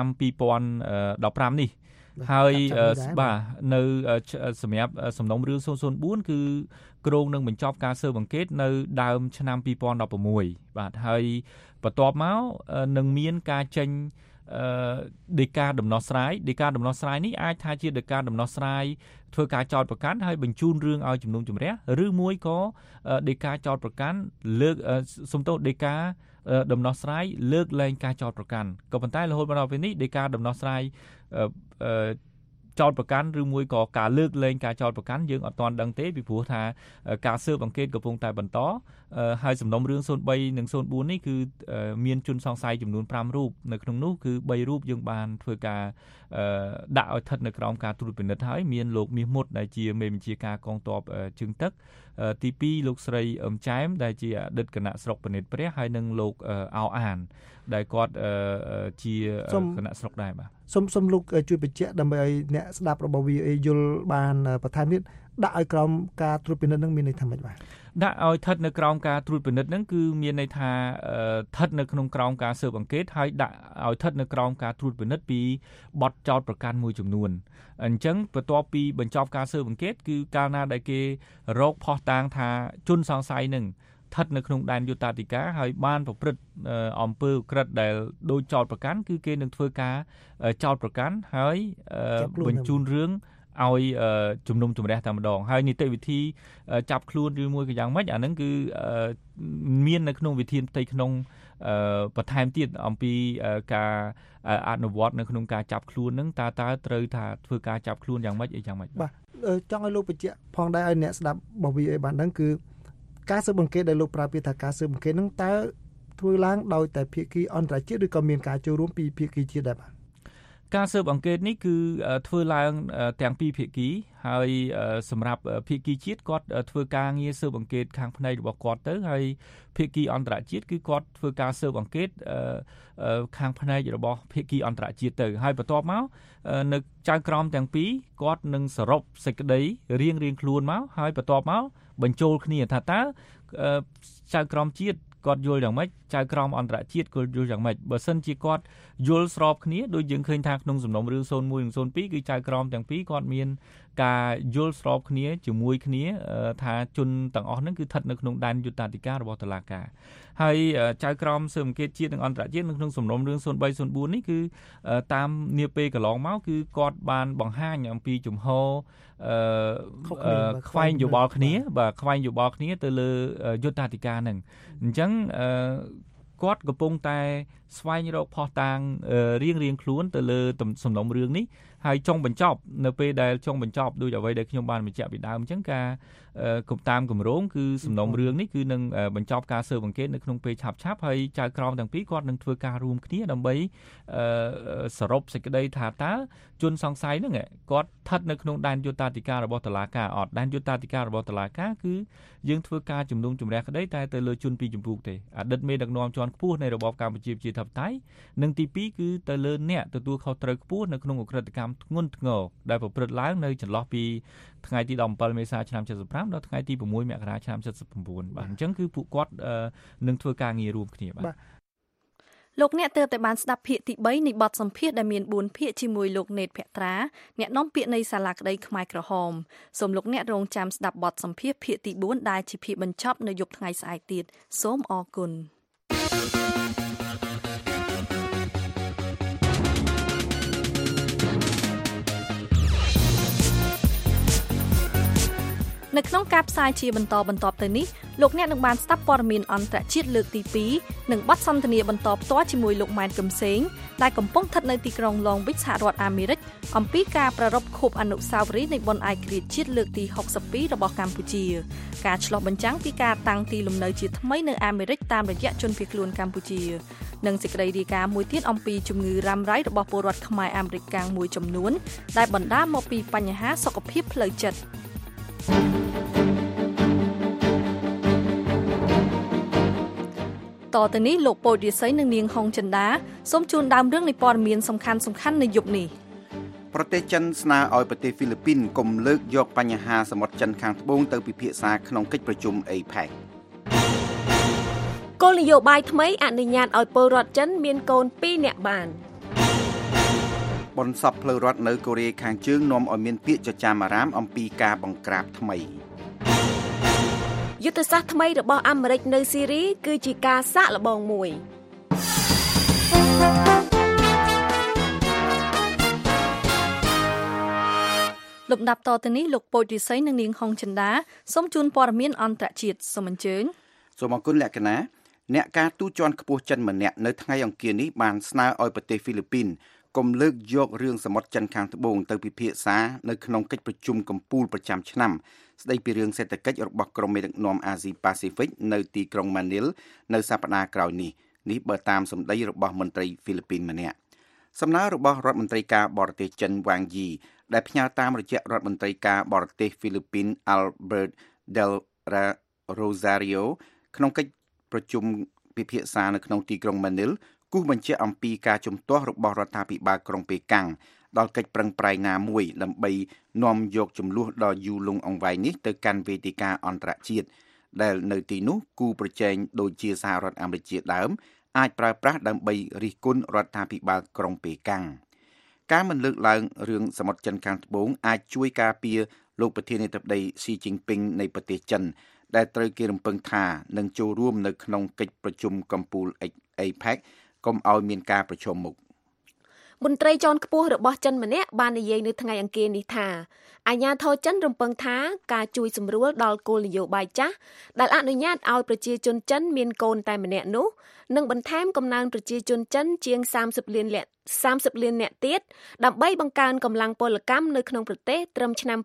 2015នេះហើយបាទនៅសម្រាប់សំណុំរឿង004គឺគ្រោងនឹងបញ្ចប់ការស៊ើបអង្កេតនៅដើមឆ្នាំ2016បាទហើយបន្ទាប់មកនឹងមានការចេញដីកាដំណោះស្រាយនេះអាចថាជាដីកាដំណោះស្រាយធ្វើការចោទប្រកាន់ហើយបញ្ជូនរឿងឲ្យជំនុំជម្រះឬមួយក៏ដីកាចោទប្រកាន់លើកសំទោសដីកាដំណោះស្រាយលើកលែងការចោទប្រកាន់ក៏ប៉ុន្តែរហូតមកដល់ពេលនេះដីកាដំណោះស្រាយចោទប្រកាន់ឬមួយក៏ការលើកលែងការចោទប្រកាន់យើងអត់ទាន់ដឹងទេពីព្រោះថាការស៊ើបអង្កេតកំពុងតែបន្តហើយសំណុំរឿង03និង04នេះគឺមានជនសង្ស័យចំនួន5រូបនៅក្នុងនោះគឺ3រូបយើងបានធ្វើការដាក់ឲ្យស្ថិតនៅក្រោមការត្រួតពិនិត្យហើយមានលោកមាសមុតដែលជាមេបញ្ជាការកងទ័ពជើងទឹកទី2លោកស្រីអឹមចែមដែលជាអតីតគណៈស្រុកពនិតព្រះហើយនិងលោកអោអានដែលគាត់ជាគណៈស្រុកដែរបាទសូមលោកជួយបញ្ជាក់ដើម្បីឲ្យអ្នកស្ដាប់របស់ VOA យល់បានបន្ថែមទៀតដាក់ឲ្យក្រោមការត្រួតពិនិត្យនឹងមានន័យថាម៉េចបាទដាក់ឲ្យស្ថិតនៅក្រោមការត្រួតពិនិត្យនឹងគឺមានន័យថាស្ថិតនៅក្នុងក្រោមការស៊ើបអង្កេតហើយដាក់ឲ្យស្ថិតនៅក្រោមការត្រួតពិនិត្យពីបទចោទប្រកាន់មួយចំនួនអញ្ចឹងបន្ទាប់ពីបញ្ចប់ការស៊ើបអង្កេតគឺកាលណាដែលគេរកផុសតាងថាជនសង្ស័យនឹងស្ថិតនៅក្នុងដែនយុត្តាធិការហើយបានប្រព្រឹត្តអំពើឧក្រិដ្ឋដែលដូចចោទប្រកាន់គឺគេនឹងធ្វើការចោទប្រកាន់ហើយបញ្ជូនរឿងឲ្យជំនុំជម្រះតែម្ដងហើយនីតិវិធីចាប់ខ្លួនឬមួយក៏យ៉ាងម៉េចអាហ្នឹងគឺមាននៅក្នុងវិធានផ្ទៃក្នុងបន្ថែមទៀតអំពីការអនុវត្តនៅក្នុងការចាប់ខ្លួនហ្នឹងតើត្រូវថាធ្វើការចាប់ខ្លួនយ៉ាងម៉េចអីយ៉ាងម៉េចបាទចង់ឲ្យលោកបញ្ជាក់ផងដែរឲ្យអ្នកស្ដាប់របស់ VA បានដឹងគឺការស៊ើបអង្កេតដែលលោកប្រើពាក្យថាការស៊ើបអង្កេតហ្នឹងតើធ្វើឡើងដោយតែភាគីអន្តរជាតិឬក៏មានការចូលរួមពីភាគីជាតិដែរបាទការស៊ើបអង្កេតនេះគឺធ្វើឡើងទាំងពីរភាគីហើយសម្រាប់ភាគីជាតិគាត់ធ្វើការងារស៊ើបអង្កេតខាងផ្នែករបស់គាត់ទៅហើយភាគីអន្តរជាតិគឺគាត់ធ្វើការស៊ើបអង្កេតខាងផ្នែករបស់ភាគីអន្តរជាតិទៅហើយបន្ទាប់មកនៅចៅក្រមទាំងពីរគាត់នឹងសរុបសេចក្តីរៀងខ្លួនមកហើយបន្ទាប់មកបញ្ចូលគ្នាថាតើចៅក្រមជាតិគាត់យល់យ៉ាងម៉េចចៅក្រមអន្តរជាតិគាត់យល់យ៉ាងម៉េចបើសិនជាគាត់យល់ស្របគ្នាដូចយើងឃើញថាក្នុងសំណុំរឿង01និង02គឺចៅក្រមទាំងពីរគាត់មានការយល់ស្របគ្នាជាមួយគ្នាថាជនទាំងអស់ហ្នឹងគឺស្ថិតនៅក្នុងដែនយុត្តាធិការរបស់តុលាការហើយចៅក្រមស៊ើបអង្កេតជាតិនិងអន្តរជាតិនៅក្នុងសំណុំរឿង0304នេះគឺតាមនាពេលកន្លងមកគឺគាត់បានបង្ហាញអំពីជំហរខ្វែងយោបល់គ្នាបាទខ្វែងយោបល់គ្នាទៅលើយុត្តាធិការហ្នឹងអញ្ចឹងគាត់កំពុងតែស្វែងរកផុសតាងរៀងខ្លួនទៅលើសំណុំរឿងនេះហើយចុងបញ្ចប់នៅពេលដែលចុងបញ្ចប់ដូចអ្វីដែលខ្ញុំបានបញ្ជាក់ពីដើមអញ្ចឹងការតាមគម្រោងគឺសំណុំរឿងនេះគឺនឹងបញ្ចប់ការស៊ើបអង្កេតនៅក្នុងពេលឆាប់ហើយចៅក្រមទាំងពីរគាត់នឹងធ្វើការរួមគ្នាដើម្បីសរុបសេចក្តីថាតើជនសង្ស័យហ្នឹងគាត់ស្ថិតនៅក្នុងដែនយុត្តាធិការរបស់តុលាការអត់ដែនយុត្តាធិការរបស់តុលាការគឺយើងធ្វើការជំនុំជម្រះក្តីតែទៅលើជនពីចម្ពោះទេអតីតមេដឹកនាំជាន់ខ្ពស់នៃរបបកម្ពុជាប្រជាធិបតេយ្យនិងទី2គឺទៅលើអ្នកទទួលខុសត្រូវខ្ពស់នៅក្នុងអក្រិតកម្មធ្ងន់ធ្ងរដែលប្រព្រឹត្តឡើងនៅចន្លោះពីថ្ងៃទី17មេសាឆ្នាំ75ដល់ថ្ងៃទី6មករាឆ្នាំ79បាទអញ្ចឹងគឺពួកគាត់នឹងធ្វើការងាររួមគ្នាបាទលោកអ្នកទើបតែបានស្ដាប់ភាគទី3នៃបទសម្ភាសន៍ដែលមាន4ភាគជាមួយលោកណេតភក្ត្រាអ្នកនាំពាក្យនៃសាលាក្តីខ្មែរក្រហមសូមលោកអ្នករងចាំស្ដាប់បទសម្ភាសន៍ភាគទី4ដែលជាភាគបញ្ចប់នៅយប់ថ្ងៃស្អែកទៀតសូមអរគុណនៅក្នុងការផ្សាយជាបន្តទៅនេះលោកអ្នកនឹងបានស្ដាប់ព័ត៌មានអន្តរជាតិលើកទី2និងបទសន្ទនាបន្តផ្ទាល់ជាមួយលោកម៉ែនកឹមសេងដែលកំពុងស្ថិតនៅទីក្រុង Long Beach សហរដ្ឋអាមេរិកអំពីការប្រារព្ធខួបអនុស្សាវរីយ៍នៃបុណ្យឯករាជ្យជាតិលើកទី62របស់កម្ពុជាការឆ្លុះបញ្ចាំងពីការតាំងទីលំនៅជាថ្មីនៅអាមេរិកតាមរយៈជនភៀសខ្លួនកម្ពុជានិងសេចក្តីរាយការណ៍មួយទៀតអំពីជំងឺរ៉ាំរ៉ៃរបស់ពលរដ្ឋខ្មែរអាមេរិកកាំងមួយចំនួនដែលបណ្ដាលមកពីបញ្ហាសុខភាពផ្លូវចិត្តតទៅនេះលោកពូតរិស័យនិងនាងហុងចិន្តាសូមជូនដើមរឿងនៃព័ត៌មានសំខាន់នៅយប់នេះប្រទេសចិនស្នើឲ្យប្រទេសហ្វីលីពីនកុំលើកយកបញ្ហាសមុទ្រចិនខាងត្បូងទៅពិភាក្សាក្នុងកិច្ចប្រជុំ APEC គោលនយោបាយថ្មីអនុញ្ញាតឲ្យពលរដ្ឋចិនមានកូន2នាក់បានបុណ្យសពផ្លូវរដ្ឋនៅកូរ៉េខាងជើងនាំឲ្យមានពាក្យចចាមអារាមអំពីការបង្ក្រាបថ្មីយុទ្ធសាស្ត្រថ្មីរបស់អាមេរិកនៅស៊ីរីគឺជាការសាកល្បងមួយលំដាប់តទៅនេះលោកពូចរិស័យនិងនាងហុងចិន្តាសូមជូនព័ត៌មានអន្តរជាតិសូមអញ្ជើញសូមអរគុណលក្ខណាអ្នកការទូតជាន់ខ្ពស់ចិនម្នាក់នៅថ្ងៃអង្គារនេះបានស្នើឲ្យប្រទេសហ្វីលីពីនកុំលើកយករឿងសមុទ្រចិនខាងត្បូងទៅពិភាក្សានៅក្នុងកិច្ចប្រជុំកំពូលប្រចាំឆ្នាំស្ដីពីរឿងសេដ្ឋកិច្ចរបស់ក្រុមមេដឹកនាំអាស៊ីប៉ាស៊ីហ្វិកនៅទីក្រុងម៉ានីលនៅសប្តាហ៍ក្រោយនេះបើតាមសម្ដីរបស់មន្ត្រីហ្វីលីពីនម្នាក់សំណើរបស់រដ្ឋមន្ត្រីការបរទេសចិនវ៉ាងយីដែលផ្ញើតាមរយៈរដ្ឋមន្ត្រីការបរទេសហ្វីលីពីន Albert del Rosario ក្នុងកិច្ចប្រជុំពិភាក្សានៅក្នុងទីក្រុងម៉ានីលគូសបញ្ជាក់អំពីការជំទាស់របស់រដ្ឋាភិបាលក្រុងប៉េកាំងដល់កិច្ចប្រឹងប្រែងណាមួយដើម្បីនាំយកចំនួនដ៏យូរលង់អង្វែងនេះទៅកាន់វេទិកាអន្តរជាតិដែលនៅទីនោះគូប្រជែងដូចជាសហរដ្ឋអាមេរិកជាដើមអាចប្រើប្រាស់ដើម្បីរិះគន់រដ្ឋាភិបាលក្រុងប៉េកាំងការមិនលើកឡើងរឿងសមុទ្រចិនខាងត្បូងអាចជួយការពារលោកប្រធានាធិបតីស៊ីជីនពីងនៃប្រទេសចិនដែលត្រូវគេរំពឹងថានឹងចូលរួមនៅក្នុងកិច្ចប្រជុំកំពូល APEC កុំឲ្យមានការប្រឈមមុខមន្ត្រីជាន់ខ្ពស់របស់ចិនម្នាក់បាននិយាយនៅថ្ងៃអង្គារនេះថាអាជ្ញាធរចិនរំពឹងថាការជួយសម្រួលដល់គោលនយោបាយចាស់ដែលអនុញ្ញាតឲ្យប្រជាជនចិនមានកូនតែម្នាក់នោះនឹងបន្ថែមកំណើនប្រជាជនចិនជាង30លាននាក់ទៀតដើម្បីបង្កើនកម្លាំងពលកម្មនៅក្នុងប្រទេសត្រឹមឆ្នាំ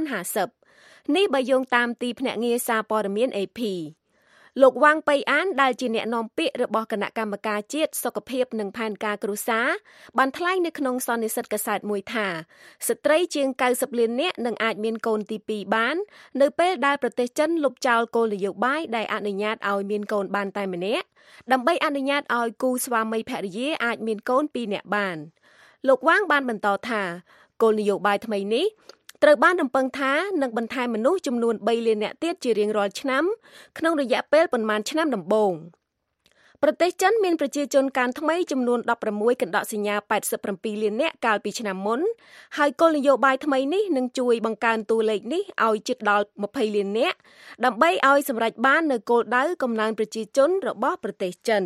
2050នេះបើយោងតាមទីភ្នាក់ងារសារព័ត៌មាន APលោកវ៉ាងប៉ៃអានដែលជាអ្នកនាំពាក្យរបស់គណៈកម្មការជាតិសុខភាពនិងផែនការគ្រួសារបានថ្លែងនៅក្នុងសន្និសីទកាសែតមួយថាស្ត្រីជាង90លាននាក់នឹងអាចមានកូនទី2បាននៅពេលដែលប្រទេសចិនលុបចោលគោលនយោបាយដែលអនុញ្ញាតឲ្យមានកូនបានតែម្នាក់ដើម្បីអនុញ្ញាតឲ្យគូស្វាមីភរិយាអាចមានកូន2នាក់បានលោកវ៉ាងបានបន្តថាគោលនយោបាយថ្មីនេះត្រូវបានរំពឹងថានឹងបន្ថែមមនុស្សចំនួន3លាននាក់ទៀតជារៀងរាល់ឆ្នាំក្នុងរយៈពេលប៉ុន្មានឆ្នាំដំបូងប្រទេសចិនមានប្រជាជនការថ្មីចំនួន16កណ្ដកសញ្ញា87លាននាក់កាលពីឆ្នាំមុនហើយគោលនយោបាយថ្មីនេះនឹងជួយបង្កើនតួលេខនេះឲ្យជិតដល់20លាននាក់ដើម្បីឲ្យសម្រេចបាននូវគោលដៅកំណើនប្រជាជនរបស់ប្រទេសចិន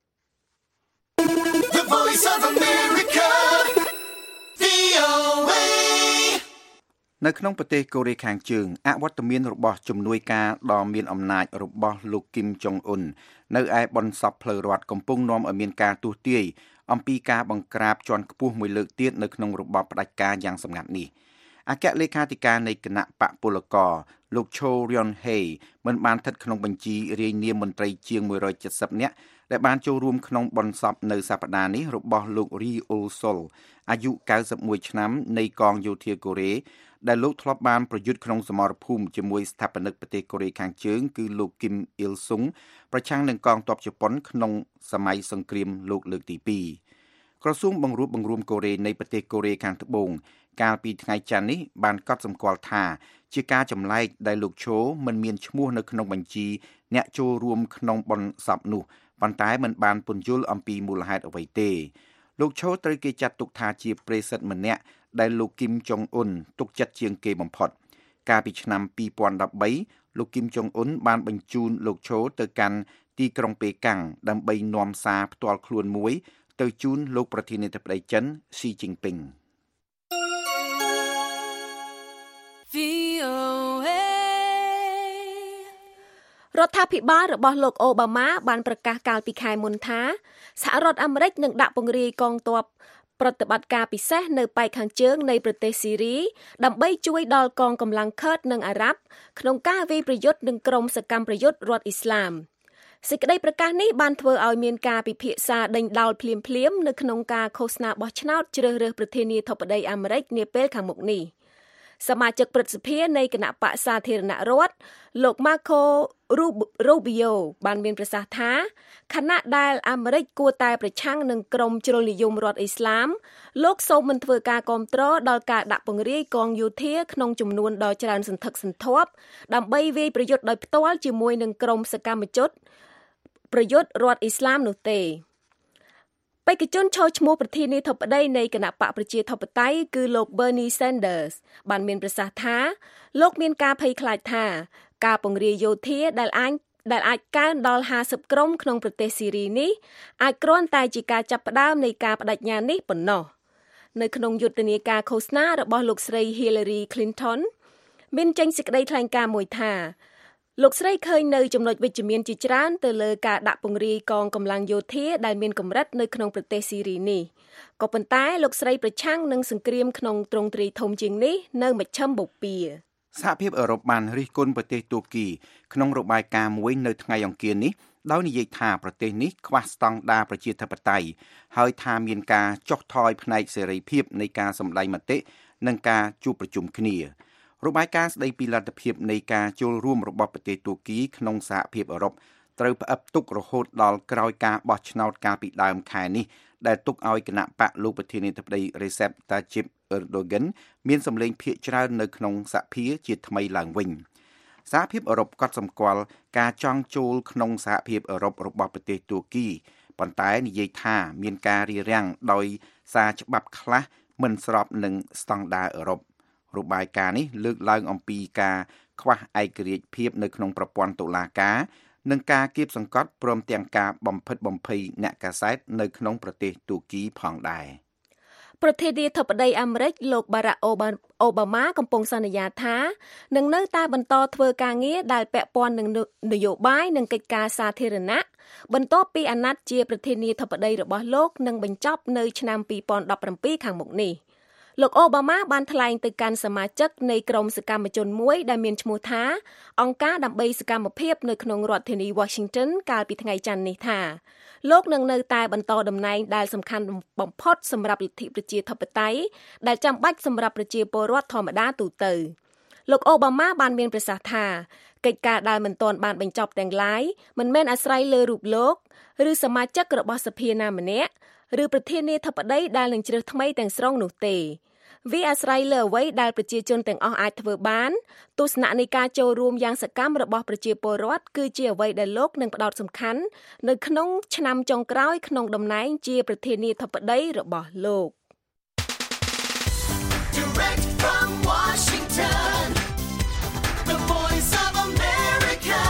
The Voice of America VOA នៅក្នុងប្រទេសកូរ៉េខាងជើងអវត្តមានរបស់ជំនួយការដ៏មានអំណាចរបស់លោកគីមចុងអ៊ុននៅឯបុណ្យសពផ្លូវរដ្ឋកំពុងនាំឲ្យមានការទស្សន៍ទាយអំពីការបង្ក្រាបជាន់ខ្ពស់មួយលើកទៀតនៅក្នុងរបបផ្ដាច់ការយ៉ាងសម្ងាត់នេះអគ្គលេខាធិការនៃគណៈបកពលករលោកឈូរៀនហេមិនបានស្ថិតក្នុងបញ្ជីរាយនាមមន្ត្រីជាង170នាក់ដែលបានចូលរួមក្នុងបុណ្យសពនៅសប្តាហ៍នេះរបស់លោករីអ៊ុលសុលអាយុ91ឆ្នាំនៃកងយោធាកូរ៉េដែលលោកធ្លាប់បានប្រយុទ្ធក្នុងសមរភូមិជាមួយស្ថាបនិកប្រទេសកូរ៉េខាងជើងគឺលោកគីមអ៊ីលស៊ុងប្រឆាំងនឹងកងទ័ពជប៉ុនក្នុងសម័យសង្គ្រាមលោកលើកទី2ក្រសួងបង្រួបបង្រួមកូរ៉េនៃប្រទេសកូរ៉េខាងត្បូងកាលពីថ្ងៃច័ន្ទនេះបានកត់សម្គាល់ថាជាការចម្លែកដែលលោកឈូមិនមានឈ្មោះនៅក្នុងបញ្ជីអ្នកចូលរួមក្នុងបុណ្យសពនោះប៉ុន្តែមិនបានពន្យល់អំពីមូលហេតុអ្វីទេលោកឈូត្រូវគេចាត់ទុកថាជាប្រិយសិទ្ធិម្នាក់ដែលលោកគីមចុងអ៊ុនទុកចិត្តជាងគេបំផុតកាលពីឆ្នាំ2013លោកគីមចុងអ៊ុនបានបញ្ជូនលោកឈូទៅកាន់ទីក្រុងប៉េកាំងដើម្បីនាំសារផ្ទាល់ខ្លួនមួយទៅជូនលោកប្រធានាធិបតីចិនស៊ីជីនពីងរដ្ឋាភិបាលរបស់លោកអូបាម៉ាបានប្រកាសកាលពីខែមុនថាសហរដ្ឋអាមេរិកនឹងដាក់ពង្រាយកងទ័ពប្រតិបត្តិការពិសេសនៅប៉ែកខាងជើងនៃប្រទេសស៊ីរីដើម្បីជួយដល់កងកម្លាំងឃឺតនិងអារ៉ាប់ក្នុងការវាយប្រយុទ្ធនឹងក្រុមសកម្មប្រយុទ្ធរដ្ឋអ៊ីស្លាមសេចក្តីប្រកាសនេះបានធ្វើឲ្យមានការពិភាក្សាដេញដោលភ្លាមៗនៅក្នុងការឃោសនាបោះឆ្នោតជ្រើសរើសប្រធានាធិបតីអាមេរិកនាពេលខាងមុខនេះសមាជិកព្រឹទ្ធសភានៃគណៈបក្សសាធារណរដ្ឋលោក Marco Rubio បានមានប្រសាសន៍ថាខណៈដែលអាមេរិកគួរតែប្រឆាំងនឹងក្រុមជ្រុលនិយមរដ្ឋអ៊ីស្លាមលោកសូមមិនធ្វើការគាំទ្រដល់ការដាក់ពង្រាយកងយោធាក្នុងចំនួនដ៏ច្រើនសន្ធឹកសន្ធាប់ដើម្បីវាយប្រយុទ្ធដោយផ្ទាល់ជាមួយនឹងក្រុមសកម្មជនប្រយុទ្ធរដ្ឋអ៊ីស្លាមនោះទេបេក្ខជនចូលឈ្មោះប្រធានាធិបតីនៃគណៈបកប្រជាធិបតេយ្យគឺលោក Bernie Sanders បានមានប្រសាសន៍ថាលោកមានការភ័យខ្លាចថាការពង្រាយយោធាដែលអាចកើនដល់50ក្រុមក្នុងប្រទេសស៊ីរីនេះអាចគ្រាន់តែជាការចាប់ផ្ដើមនៃការបដិញ្ញានេះប៉ុណ្ណោះនៅក្នុងយុទ្ធនាការឃោសនារបស់លោកស្រី Hillary Clinton មានចេញសេចក្តីថ្លែងការណ៍មួយថាលោកស្រីឃើញនៅចំណុចវិជ្ជមានជាច្រើនទៅលើការដាក់ពង្រាយកងកម្លាំងយោធាដែលមានកម្រិតនៅក្នុងប្រទេសស៊ីរីនេះក៏ប៉ុន្តែលោកស្រីប្រឆាំងនឹងសង្គ្រាមក្នុងទ្រង់ទ្រាយធំជាងនេះនៅមជ្ឈិមបូព៌ាសហភាពអឺរ៉ុបបានរិះគន់ប្រទេសទួរគីក្នុងរបាយការណ៍មួយនៅថ្ងៃអង្គារនេះដោយនិយាយថាប្រទេសនេះខ្វះស្តង់ដារប្រជាធិបតេយ្យហើយថាមានការចុះថយផ្នែកសេរីភាពនៃការសម្ដែងមតិនិងការជួបប្រជុំគ្នារបាយការណ៍ស្ដីពីលទ្ធភាពនៃការចូលរួមរបស់ប្រទេសទួរគីក្នុងសហភាពអឺរ៉ុបត្រូវផ្អាប់ទុករហូតដល់ក្រោយការបោះឆ្នោតកាលពីដើមខែនេះដែលទុកឲ្យគណៈបកលោកប្រធានាធិបតី Recep Tayyip Erdogan មានសម្លេងភាគច្រើននៅក្នុងសភាជាថ្មីឡើងវិញសហភាពអឺរ៉ុបកត់សម្គាល់ការចង់ចូលក្នុងសហភាពអឺរ៉ុបរបស់ប្រទេសទួរគីប៉ុន្តែនិយាយថាមានការរារាំងដោយសារច្បាប់ខ្លះមិនស្របនឹងស្តង់ដារអឺរ៉ុបរបាយការណ៍នេះលើកឡើងអំពីការខ្វះឯករាជ្យភាពនៅក្នុងប្រព័ន្ធតុលាការនិងការគៀបសង្កត់ព្រមទាំងការបំផិតបំភ័យអ្នកកាសែតនៅក្នុងប្រទេសទួរគីផងដែរប្រធានាធិបតីអាមេរិកលោក Barack Obama កំពុងសន្យាថានឹងនៅតែបន្តធ្វើការងារដែលពាក់ព័ន្ធនឹងនយោបាយនិងកិច្ចការសាធារណៈបន្ទាប់ពីអាណត្តិជាប្រធានាធិបតីរបស់លោកនឹងបញ្ចប់នៅឆ្នាំ2017ខាងមុខនេះលោកអូបាម៉ាបានថ្លែងទៅកាន់សមាជិកនៃក្រុមសកម្មជនមួយដែលមានឈ្មោះថាអង្គការដើម្បីសកម្មភាពនៅក្នុងរដ្ឋធានី Washington កាលពីថ្ងៃច័ន្ទនេះថាលោកនឹងនៅតែបន្តតំណែងដែលសំខាន់បំផុតសម្រាប់លទ្ធិប្រជាធិបតេយ្យដែលចាំបាច់សម្រាប់ប្រជាពលរដ្ឋធម្មតាទូទៅលោកអូបាម៉ាបានមានប្រសាសន៍ថាកិច្ចការដែលមិនទាន់បានបញ្ចប់ទាំងឡាយមិនមែនអាស្រ័យលើរូបលោកឬសមាជិករបស់សភាណាម្នាក់ឬប្រធានាធិបតីដែលនឹងជ្រើសថ្មីទាំងស្រុងនោះទេវាអាស្រ័យលើអ្វីដែលប្រជាជនទាំងអស់អាចធ្វើបានទស្សនៈនៃការចូលរួមយ៉ាងសកម្មរបស់ប្រជាពលរដ្ឋគឺជាអ្វីដែលលោកនឹងផ្ដោតសំខាន់នៅក្នុងឆ្នាំចុងក្រោយក្នុងតំណែងជាប្រធានាធិបតីរបស់លោក Direct from Washington, the voice of America,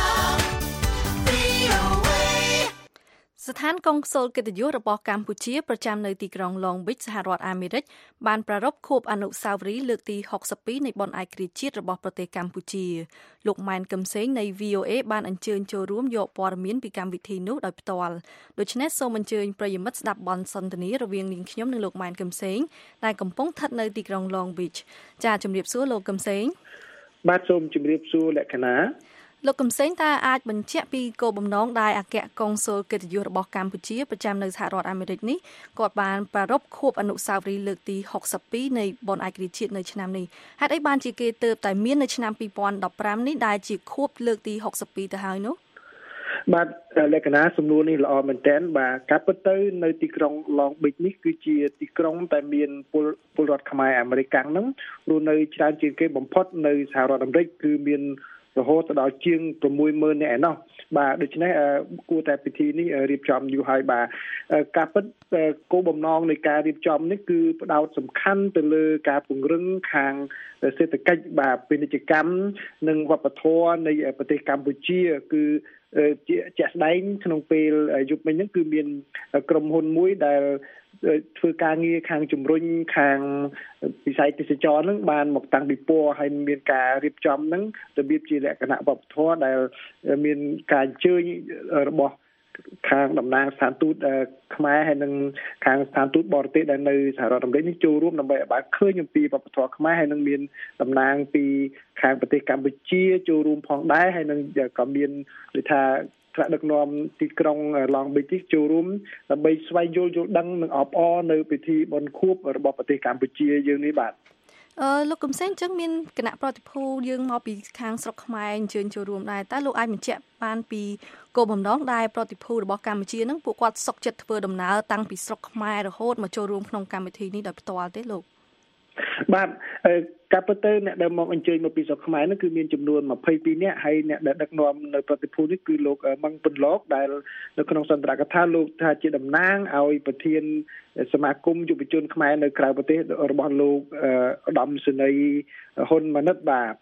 VOA. ស្ថានកុងស៊ុលកិត្តិយសរបស់កម្ពុជាប្រចាំនៅទីក្រុង Long Beach សហរដ្ឋអាមេរិកបានប្រារព្ធខួបអនុស្សាវរីយ៍លើកទី62នៃបុណ្យឯករាជ្យជាតិរបស់ប្រទេសកម្ពុជាលោកម៉ែនកឹមសេងនៃ VOA បានអញ្ជើញចូលរួមយកព័ត៌មានពីកម្មវិធីនោះដោយផ្ទាល់ដូច្នេះសូមអញ្ជើញប្រិយមិត្តស្ដាប់បទសន្ទនារវាងនាងខ្ញុំនិងលោកម៉ែនកឹមសេងដែលកំពុងស្ថិតនៅទីក្រុង Long Beach ចា៎ជំរាបសួរលោកកឹមសេងបាទសូមជម្រាបសួរលក្ខណៈលោកកឹមសេងតើអាចបញ្ជាក់ពីគោលបំណងដែលអគ្គកុងស៊ុលកិត្តិយសរបស់កម្ពុជាប្រចាំនៅសហរដ្ឋអាមេរិកនេះគាត់បានប្រារព្ធខួបអនុស្សាវរីយ៍លើកទី62នៃបុណ្យឯករាជ្យជាតិនៅឆ្នាំនេះហេតុអីបានជាគេទើបតែមាននៅឆ្នាំ2015នេះដែលជាខួបលើកទី62ទៅហើយនោះបាទលក្ខណៈសំណួរនេះល្អមែនទែនបាទការពិតទៅនៅទីក្រុង Long Beach នេះគឺជាទីក្រុងតែមានពលរដ្ឋខ្មែរអាមេរិកហ្នឹងរស់នៅច្រើនជាងគេបំផុតនៅសហរដ្ឋអាមេរិកគឺមានរហូតដល់ជាង 60,000 នាក់ឯណោះបាទដូច្នេះគួរតែពិធីនេះរៀបចំយូរហើយបាទការពិតគោលបំណងនៃការរៀបចំនេះគឺផ្ដោតសំខាន់ទៅលើការពង្រឹងខាងសេដ្ឋកិច្ចបាទពាណិជ្ជកម្មនិងវប្បធម៌នៃប្រទេសកម្ពុជាគឺជាក់ស្ដែងក្នុងពេលយប់មិញហ្នឹងគឺមានក្រុមហ៊ុនមួយដែលធ្វើការងារខាងជំរុញខាងវិស័យទេសចរណ៍ហ្នឹងបានមកតាំងពីពណ៌ហើយមានការរៀបចំហ្នឹងរបៀបជាលក្ខណៈវប្បធម៌ដែលមានការអញ្ជើញរបស់ខាងតំណាងស្ថានទូតខ្មែរហើយនិងខាងស្ថានទូតបរទេសដែលនៅសហរដ្ឋអាមេរិកនេះចូលរួមដើម្បីឲ្យបានឃើញអំពីវប្បធម៌ខ្មែរហើយនិងមានតំណាងពីខាងប្រទេសកម្ពុជាចូលរួមផងដែរហើយនិងក៏មានដូចថាថ្នាក់ដឹកនាំទីក្រុង Long Beach ចូលរួមដើម្បីស្វែងយល់ដឹងនិងអបអរនៅពិធីបុណ្យខួបរបស់ប្រទេសកម្ពុជាយើងនេះបាទលោកកឹមសេងចឹងមានគណៈប្រតិភូយើងមកពីខាងស្រុកខ្មែរអញ្ជើញចូលរួមដែរតើលោកអាចបញ្ជាក់បានពីគោលបំណងដែលប្រតិភូរបស់កម្ពុជានឹងពួកគាត់សុខចិត្តធ្វើដំណើរតាំងពីស្រុកខ្មែររហូតមកចូលរួមក្នុងកម្មវិធីនេះដោយផ្ទាល់ទេលោកបាទការពិតទៅអ្នកដែលមកអញ្ជើញមកពីស្រុកខ្មែរនោះគឺមានចំនួន22នាក់ហើយអ្នកដែលដឹកនាំនៅប្រតិភូនេះគឺលោកម៉ងពុនលោកដែលនៅក្នុងសន្ទរកថាលោកថាជាតំណាងឲ្យប្រធានសមាគមយុវជនខ្មែរនៅក្រៅប្រទេសរបស់លោកឧត្តមសេនីយ៍ហ៊ុនម៉ាណិត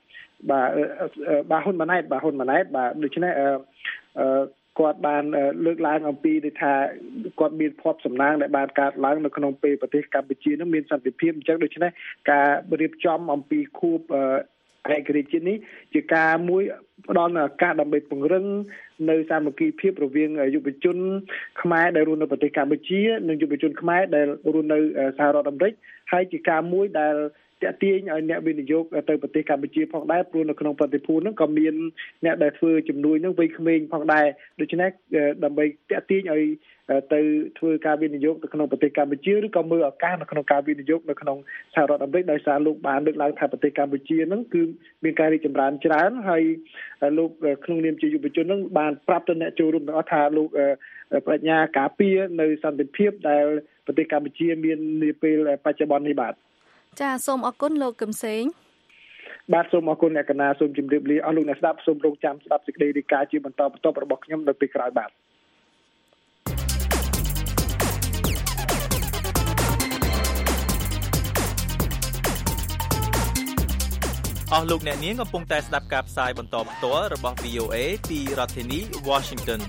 បាទហ៊ុនម៉ាណែតបាទដូច្នេះគាត់បានលើកឡើងអំពីថាគាត់មានភ័ព្វសំណាងដែលបានកើតឡើងនៅក្នុងពេលប្រទេសកម្ពុជានឹងមានសន្តិភាពអញ្ចឹងដូច្នេះការរៀបចំអំពីខួបឯករាជ្យជាតិនេះជាការមួយផ្ដល់ឱកាសដើម្បីពង្រឹងនៅសាមគ្គីភាពរវាងយុវជនខ្មែរដែលរស់នៅប្រទេសកម្ពុជានិងយុវជនខ្មែរដែលរស់នៅសហរដ្ឋអាមេរិកហើយជាការមួយដែលតាក់ទាញឲ្យអ្នកវិនិយោគទៅប្រទេសកម្ពុជាផងដែរព្រោះនៅក្នុងប្រតិភូហ្នឹងក៏មានអ្នកដែលធ្វើជំនួយហ្នឹងវ័យក្មេងផងដែរដូច្នេះដើម្បីតាក់ទាញឲ្យទៅធ្វើការវិនិយោគទៅក្នុងប្រទេសកម្ពុជាឬក៏មើលឱកាសនៅក្នុងការវិនិយោគនៅក្នុងសហរដ្ឋអាមេរិកដោយសារលោកបានលើកឡើងថាប្រទេសកម្ពុជាហ្នឹងគឺមានការរីកចម្រើនច្រើនហើយលោកក្នុងនាមជាយុវជនហ្នឹងបានប្រាប់ទៅអ្នកចូលរួមទាំងអស់ថាលោកប្រាជ្ញាការពារនៅសន្តិភាពដែលប្រទេសកម្ពុជាមាននាពេលបច្ចុប្បន្ននេះបាទចាសូមអរគុណលោកកឹមសេងបាទសូមអរគុណអ្នកកណាសូមជម្រាបលាអស់លោកអ្នកស្ដាប់សូមរងចាំស្ដាប់សេចក្តីរាយការណ៍ជាបន្តបន្ទាប់របស់ខ្ញុំនៅពេលក្រោយបាទអស់លោកអ្នកនាងកំពុងតែស្ដាប់ការផ្សាយបន្តផ្ទាល់របស់ VOA ពីរដ្ឋធានី Washington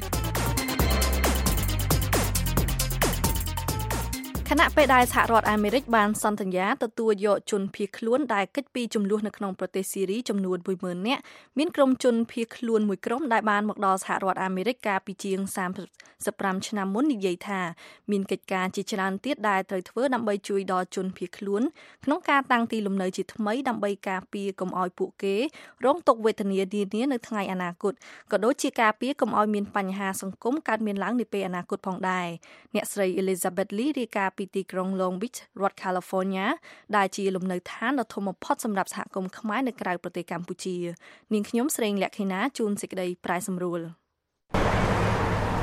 ខណៈពេលដែលសហរដ្ឋអាមេរិកបានសន្យាទទួលយកជនភៀសខ្លួនដែលគេចពីចំនួននៅក្នុងប្រទេសស៊ីរីចំនួន 10,000 នាក់មានក្រុមជនភៀសខ្លួនមួយក្រុមដែលបានមកដល់សហរដ្ឋអាមេរិកកាលពីជាង35ឆ្នាំមុននិយាយថាមានកិច្ចការជាច្រើនទៀតដែលត្រូវធ្វើដើម្បីជួយដល់ជនភៀសខ្លួនក្នុងការតាំងទីលំនៅជាថ្មីដើម្បីការពារកុំឲ្យពួកគេរងទុក្ខវេទនានានានៅថ្ងៃអនាគតក៏ដូចជាការពារកុំឲ្យមានបញ្ហាសង្គមកើតមានឡើងនាពេលអនាគតផងដែរអ្នកស្រី Elizabeth Lee រាយការណ៍ពីទីក្រុង Long Beach រដ្ឋ California ដែលជាលំនៅឋានដ៏ធំបំផុតសម្រាប់សហគមន៍ខ្មែរនៅក្រៅប្រទេសកម្ពុជានាងខ្ញុំស្រីលក្ខិណាជួនសេចក្តីប្រាយសម្រួល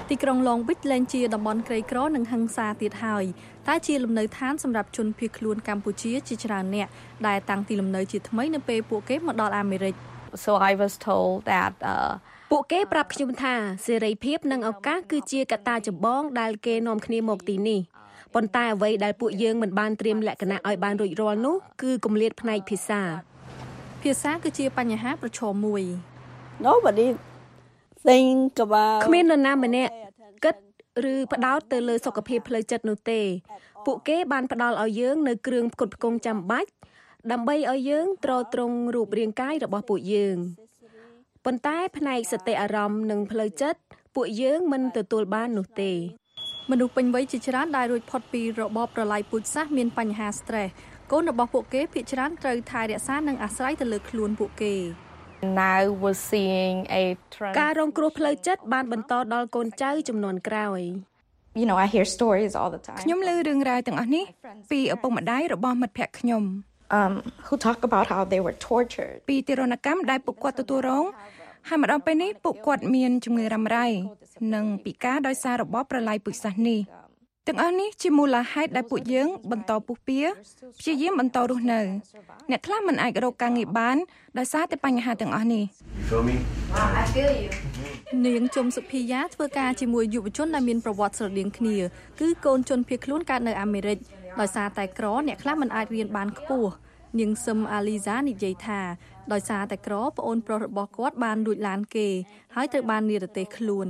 ទីក្រុង Long Beach លែងជាតំបន់ក្រីក្រនិងហិង្សាទៀតហើយតែជាលំនៅឋានសម្រាប់ជនភៀសខ្លួនកម្ពុជាជាច្រើនអ្នកដែលតាំងទីលំនៅជាថ្មីនៅពេលពួកគេមកដល់អាមេរិក So I was told that ពួកគេប្រាប់ខ្ញុំថាសេរីភាពនិងឱកាសគឺជាកត្តាចម្បងដែលគេនាំគ្នាមកទីនេះប៉ុន្តែអ្វីដែលពួកយើងមិនបានត្រៀមលក្ខណៈឲ្យបានរួចរាល់នោះគឺគម្លាតផ្នែកភាសាគឺជាបញ្ហាប្រឈមមួយ Nobody think about គ្មាននរណាម្នាក់គិតឬផ្ដោតទៅលើសុខភាពផ្លូវចិត្តនោះទេពួកគេបានផ្ដល់ឲ្យយើងនៅគ្រឿងផ្គត់ផ្គង់ចាំបាច់ដើម្បីឲ្យយើងទ្រទ្រង់រូបរាងកាយរបស់ពួកយើងប៉ុន្តែផ្នែកសតិអារម្មណ៍និងផ្លូវចិត្តពួកយើងមិនទទួលបាននោះទេមនុស្សពេញវ័យជាច្រើនដែលរួចផុតពីរបបប្រល័យពូជសាសន៍មានបញ្ហា stress កូនរបស់ពួកគេភាគច្រើនត្រូវថែរក្សានិងអាស្រ័យទៅលើខ្លួនពួកគេ Now we're seeing a trend ការរងគ្រោះផ្លូវចិត្តបានបន្តដល់កូនចៅជំនាន់ក្រោយ You know I hear stories all the time ខ្ញុំឮរឿងរ៉ាវទាំងអស់នេះពីឪពុកម្ដាយរបស់មិត្តភក្តិខ្ញុំ who talk about how they were tortured ពីទារុណកម្មដែលពួកគាត់ទទួលរងហើយម្ដងពេលនេះពួកគាត់មានជំងឺរ៉ាំរ៉ៃនិងពិការដោយសាររបបប្រល័យពូជសាសន៍នេះទាំងអស់នេះជាមូលហេតុដែលពួកយើងបន្តពុះពៀព្យាយាមបន្តរស់នៅអ្នកខ្លះមិនអាចរកការងារបានដោយសារតែបញ្ហាទាំងអស់នេះ I feel you នាងជុំសុភីយ៉ាធ្វើការជាមួយយុវជនដែលមានប្រវត្តិស្រដៀងគ្នាគឺកូនជនភៀសខ្លួនកើតនៅអាមេរិកដោយសារតែក្រអ្នកខ្លះមិនអាចរៀនបានខ្ពស់នាងសឹមអាលីសានិយាយថាដោយសារតែក្រប្អូនប្រុសរបស់គាត់បានលួចឡានគេហើយត្រូវបាននិរទេសខ្លួន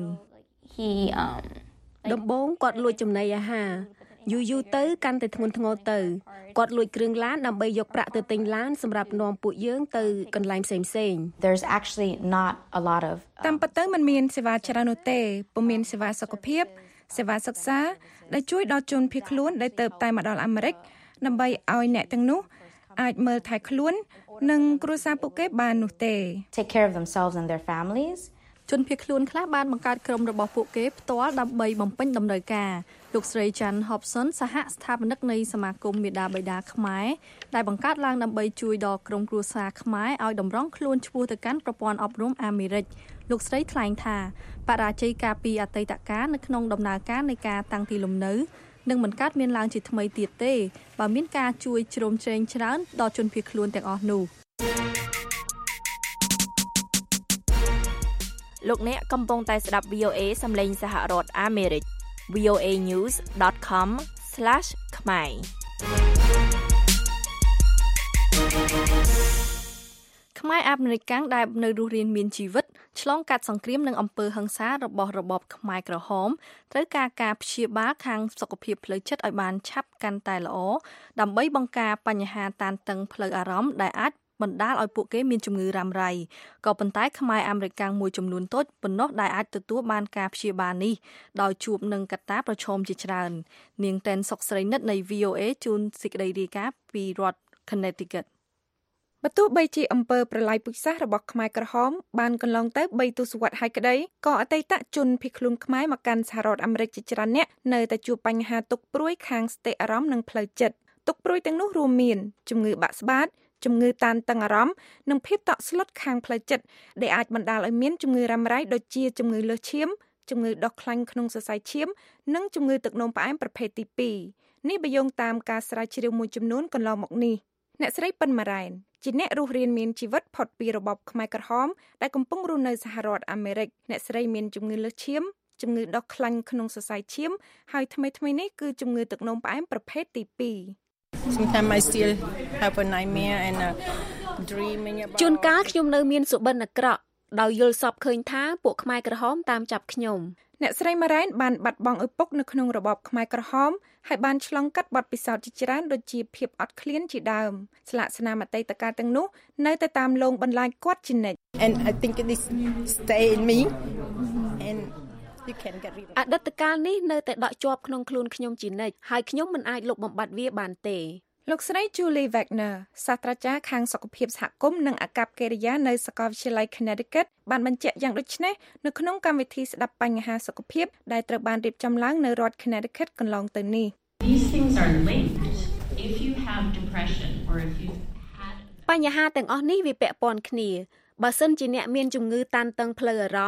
ដំបូងគាត់លួចចំណីអាហារយូរទៅកាន់តែធ្ងន់ធ្ងរទៅគាត់លួចគ្រឿងឡានដើម្បីយកប្រាក់ទៅទិញឡានសម្រាប់នាំពួកយើងទៅកន្លែងផ្សេងៗ There's actually not a lot of តាមពិតទៅมันមានសេវាច្រើននោះទេពុំមានសេវាសុខភាពសេវាសិក្សាដែលជួយដល់ជនភៀសខ្លួនដែលទៅតែមកដល់អាមេរិកដើម្បីឲ្យអ្នកទាំងនោះអាចមើលថែខ្លួននិងគ្រួសារពួកគេបាននោះទេ take care of themselves and their families ជនភៀសខ្លួនខ្លះបានបង្កើតក្រុមរបស់ពួកគេផ្ទាល់ដើម្បីបំពេញតម្រូវការលោកស្រី Jan Hobson សហស្ថាបនិកនៃសមាគមមេដាបៃតាខ្មែរដែលបង្កើតឡើងដើម្បីជួយដល់ក្រុមគ្រួសារខ្មែរឲ្យតម្រង់ខ្លួនឆ្ពោះទៅកាន់ប្រព័ន្ធអប់រំអាមេរិកលោកស្រីថ្លែងថាបរាជ័យការពីអតីតកាលនៅក្នុងដំណើរការនៃការតាំងទីលំនៅនឹងមិនកើតមានឡើងជាថ្មីទៀតទេបើមានការជួយជ្រោមជ្រែងច្រើនដល់ជនភៀសខ្លួនទាំងអស់នោះលោកអ្នកកំពុងតែស្ដាប់ VOA សំឡេងសហរដ្ឋអាមេរិក voanews.com/khmer ខ្មែរអាមេរិកាំងដែលនៅរស់រានមានជីវិតឆ្លងកាត់សង្គ្រាមនិងអំពើហិង្សារបស់របបខ្មែរក្រហមត្រូវការការព្យាបាលខាងសុខភាពផ្លូវចិត្តឲ្យបានឆាប់កាន់តែល្អដើម្បីបង្ការបញ្ហាតានតឹងផ្លូវអារម្មណ៍ដែលអាចបណ្ដាលឲ្យពួកគេមានជំងឺរ៉ាំរ៉ៃក៏ប៉ុន្តែខ្មែរអាមេរិកាំងមួយចំនួនតូចប៉ុណ្ណោះដែលអាចទទួលបានការព្យាបាលនេះដោយជួបនឹងកត្តាប្រឈមជាច្រើននាងតែនសុកស្រីនិតនៃ VOA ជូនសេចក្តីរាយការណ៍ពីរដ្ឋ Connecticut បើទោះបីជាអំពើប្រល័យពូជសាសន៍របស់ខ្មែរក្រហមបានកន្លងទៅ3ទសវត្សរ៍ហើយក្តីក៏អតីតជនភៀសខ្លួនខ្មែរមកកាន់សហរដ្ឋអាមេរិកជាច្រើនអ្នកនៅតែជួបបញ្ហាទុក្ខព្រួយខាងសតិអារម្មណ៍និងផ្លូវចិត្តទុក្ខព្រួយទាំងនោះរួមមានជំងឺបាក់ស្បាតជំងឺតានតឹងអារម្មណ៍និងភាពតក់ស្លុតខាងផ្លូវចិត្តដែលអាចបណ្ដាលឲ្យមានជំងឺរ៉ាំរ៉ៃដូចជាជំងឺលើសឈាមជំងឺដុសខ្លាញ់ក្នុងសរសៃឈាមនិងជំងឺទឹកនោមផ្អែមប្រភេទទី2នេះបើយោងតាមការស្រាវជ្រាវមួយចំនួនកន្លងមកនេះអ្នកស្រីប៉ិនម៉ារ៉ែនជាអ្នករស់រានមានជីវិតផុតពីរបបខ្មែរក្រហមដែលកំពុងរស់នៅសហរដ្ឋអាមេរិកអ្នកស្រីមានជំងឺលើសឈាមជំងឺដុសខ្លាញ់ក្នុងសរសៃឈាមហើយថ្មីៗនេះគឺជំងឺទឹកនោមផ្អែមប្រភេទទី 2Sometimes I still have a nightmare and a dreaming about ជួនកាលខ្ញុំនៅមានសុបិនអាក្រក់ដោយយល់សពឃើញថាពួកខ្មែរក្រហមតាមចាប់ខ្ញុំអ្នកស្រីម៉ារ៉ែនបានបាត់បង់ឪពុកនៅក្នុងរបបខ្មែរក្រហមហើយបានឆ្លងកាត់បទពិសោធន៍ជាច្រើនដូចជាភាពអត់ឃ្លានជាដើមស្លាកស្នាមអតីតកាលទាំងនោះនៅតែតាមលងបន្លាចគាត់ជានិច្ច And I think it is stay in me and អតីតកាលនេះនៅតែដក់ជាប់ក្នុងខ្លួនខ្ញុំជានិច្ចហើយខ្ញុំមិនអាចលុបបំបាត់វាបានទេលោកស្រី Julie Wagner សាស្ត្រាចារ្យខាងសុខភាពសហគមន៍និងអាកប្បកិរិយានៅសាកលវិទ្យាល័យ Connecticut បានបញ្ជាក់យ៉ាងដូចនេះនៅក្នុងកម្មវិធីស្ដាប់បញ្ហាសុខភាពដែលត្រូវបានរៀបចំឡើងនៅរដ្ឋ Connecticut កន្លងទៅនេះ These things are linked. If you have depression or if you had បញ្ហាទាំងអស់នេះវាពាក់ព័ន្ធគ្នាបើសិនជាអ្នកមានជំងឺតានតឹងផ្លូវអារម្មណ៍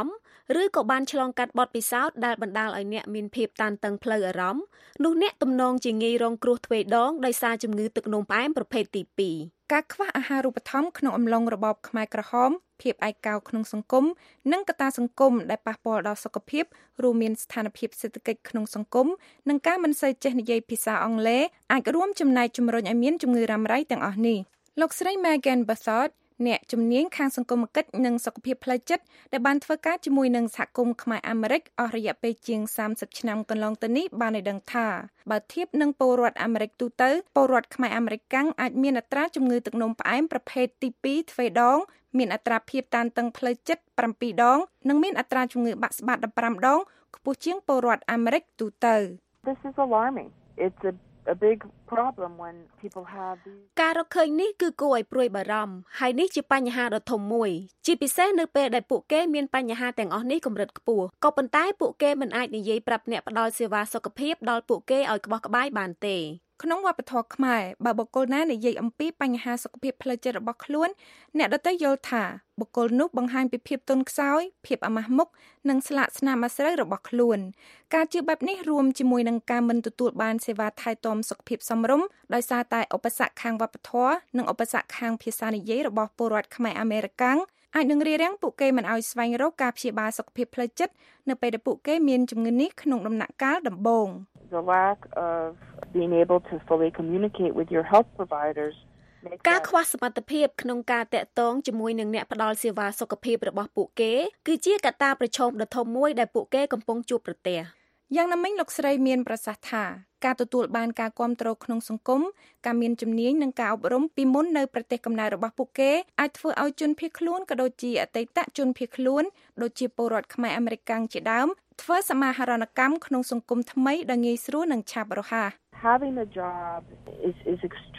ឬក៏បានឆ្លងកាត់បទពិសោធន៍ដែលបណ្ដាលឲ្យអ្នកមានភាពតានតឹងផ្លូវអារម្មណ៍នោះអ្នកទំនងជាងាយរងគ្រោះទ្វេដងដោយសារជំងឺទឹកនោមផ្អែមប្រភេទទី2 ការខ្វះអាហារូបត្ថម្ភក្នុងអំឡុងរបបខ្មែរក្រហមភាពឯកោក្នុងសង្គមនិងកត្តាសង្គមដែលប៉ះពាល់ដល់សុខភាពរួមមានស្ថានភាពសេដ្ឋកិច្ចក្នុងសង្គមនិងការមិនសូវចេះនិយាយភាសាអង់គ្លេសអាចរួមចំណែកជំរុញឲ្យមានជំងឺរ៉ាំរ៉ៃទាំងអស់នេះលោកស្រី Megan Buzzard អ្នកជំនាញខាងសង្គមគិច្ចនិងសុខភាពផ្លូវចិត្តដែលបានធ្វើការជាមួយនឹងសហគមន៍ខ្មែរអាមេរិកអស់រយៈពេលជាង30ឆ្នាំកន្លងទៅនេះបានឲ្យដឹងថាបើធៀបនឹងពលរដ្ឋអាមេរិកទូទៅពលរដ្ឋខ្មែរអាមេរិកកាំងអាចមានអត្រាជំងឺទឹកនោមផ្អែមប្រភេទទី2ទ្វេដងមានអត្រាភាពតានតឹងផ្លូវចិត្ត7ដងនិងមានអត្រាជំងឺបាក់ស្បាត15ដងខ្ពស់ជាងពលរដ្ឋអាមេរិកទូទៅ This is alarming. It's a big problem when people have these ការរកឃើញនេះគឺគួរឲ្យព្រួយបារម្ភហើយនេះជាបញ្ហាដ៏ធំមួយជាពិសេសនៅពេលដែលពួកគេមានបញ្ហាទាំងអស់នេះកម្រិតខ្ពស់ក៏ប៉ុន្តែពួកគេមិនអាចនិយាយប្រាប់អ្នកផ្ដល់សេវាសុខភាពដល់ពួកគេឲ្យក្បោះក្បាយបានទេក្នុងវប្បធម៌ខ្មែរបើបុគ្គលណានិយាយអំពីបញ្ហាសុខភាពផ្លូវចិត្តរបស់ខ្លួនអ្នកដទៃយល់ថាបុគ្គលនោះបង្ហាញពីភាពទន់ខ្សោយភាពអាម៉ាស់មុខនិងស្លាកស្នាមអាស្រូវរបស់ខ្លួនការជឿបែបនេះរួមជាមួយនឹងការមិនទទួលបានសេវាថែទាំសុខភាពសមរម្យដោយសារតែឧបសគ្គខាងវប្បធម៌និងឧបសគ្គខាងភាសានិយាយរបស់ពលរដ្ឋខ្មែរអាមេរិកាំងអាចនឹងរារាំងពួកគេមិនឲ្យស្វែងរកការព្យាបាលសុខភាពផ្លូវចិត្តនៅពេលដែលពួកគេមានជំងឺនេះក្នុងដំណាក់កាលដំបូង the lack of being able to fully communicate with your health providers ការខ្វះសមត្ថភាពក្នុងការតាក់ទងជាមួយនឹងអ្នកផ្ដល់សេវាសុខភាពរបស់ពួកគេគឺជាកត្តាប្រឈមដ៏ធំមួយដែលពួកគេកំពុងជួបប្រទះយ៉ាងណាមិញលោកស្រីមានប្រសាសន៍ថាការទទួលបានការគាំទ្រក្នុងសង្គមការមានជំនាញនិងការអប់រំពីមុននៅប្រទេសកំណើតរបស់ពួកគេអាចធ្វើឲ្យជនភៀសខ្លួនក៏ដូចជាអតីតជនភៀសខ្លួនដូចជាពលរដ្ឋខ្មែរអាមេរិកកាំងជាដើមធ្វើសមាហរណកម្មក្នុងសង្គមថ្មីដ៏ងាយស្រួលនិងឆាប់រហ័ស Having a job is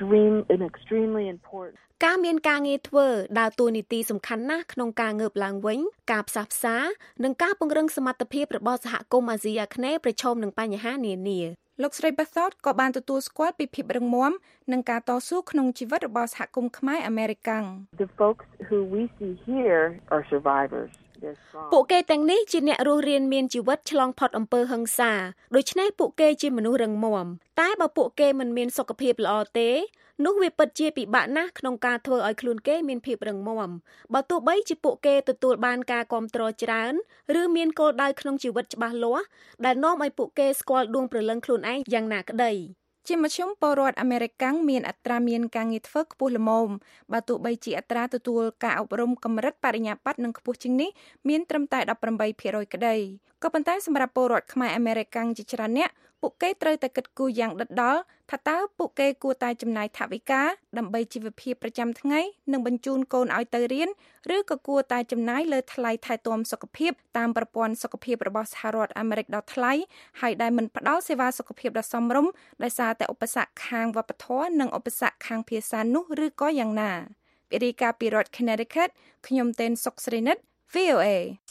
extremely important. ការមានការងារធ្វើដើរតួនាទីសំខាន់ណាស់ក្នុងការងើបឡើងវិញការផ្សះផ្សានិងការពង្រឹងសមត្ថភាពរបស់សហគមន៍អាស៊ីអាគ្នេយ៍ប្រឈមនឹងបញ្ហានានាលោកស្រី Buzzard ក៏បានទទួលស្គាល់ពីភាពរឹងមាំនិងការតស៊ូក្នុងជីវិតរបស់សហគមន៍ខ្មែរអាមេរិកាំង The folks who we see here are survivors. ពួកគេទាំងនេះជាអ្នករស់រានមានជីវិតឆ្លងផុតអំពើហិង្សាដូច្នេះពួកគេជាមនុស្សរឹងមាំតែបើពួកគេមិនមានសុខភាពល្អទេនោះវាពិតជាពិបាកណាស់ក្នុងការធ្វើឲ្យខ្លួនគេមានភាពរឹងមាំបើទោះបីជាពួកគេទទួលបានការគាំទ្រច្រើនឬមានគោលដៅក្នុងជីវិតច្បាស់លាស់ដែលនាំឲ្យពួកគេស្គាល់ដួងព្រលឹងខ្លួនឯងយ៉ាងណាក្តីជាមធ្យមពលរដ្ឋអាមេរិកកាំងមានអត្រាមានការងារធ្វើខ្ពស់ល្មមបើទោះបីជាអត្រាទទួលការអប់រំកម្រិតបរិញ្ញាបត្រនឹងខ្ពស់ជាងនេះមានត្រឹមតែ 18% ក្តីក៏ប៉ុន្តែសម្រាប់ពលរដ្ឋខ្មែរអាមេរិកកាំងជាច្រើនអ្នកពួកគេត្រូវតែគិតគូរយ៉ាងដិតដល់ថាតើពួកគេគួរតែចំណាយថវិកាដើម្បីជីវភាពប្រចាំថ្ងៃនិងបញ្ជូនកូនឲ្យទៅរៀនឬក៏គួរតែចំណាយលើថ្លៃថែទាំសុខភាពតាមប្រព័ន្ធសុខភាពរបស់សហរដ្ឋអាមេរិកដ៏ថ្លៃហើយដែលមិនផ្ដល់សេវាសុខភាពដ៏សមរម្យដោយសារតែឧបសគ្គខាងវប្បធម៌និងឧបសគ្គខាងភាសានោះឬក៏យ៉ាងណាពីរីកាពីរដ្ឋ Connecticut ខ្ញុំតេនសុកស្រីនិត VOA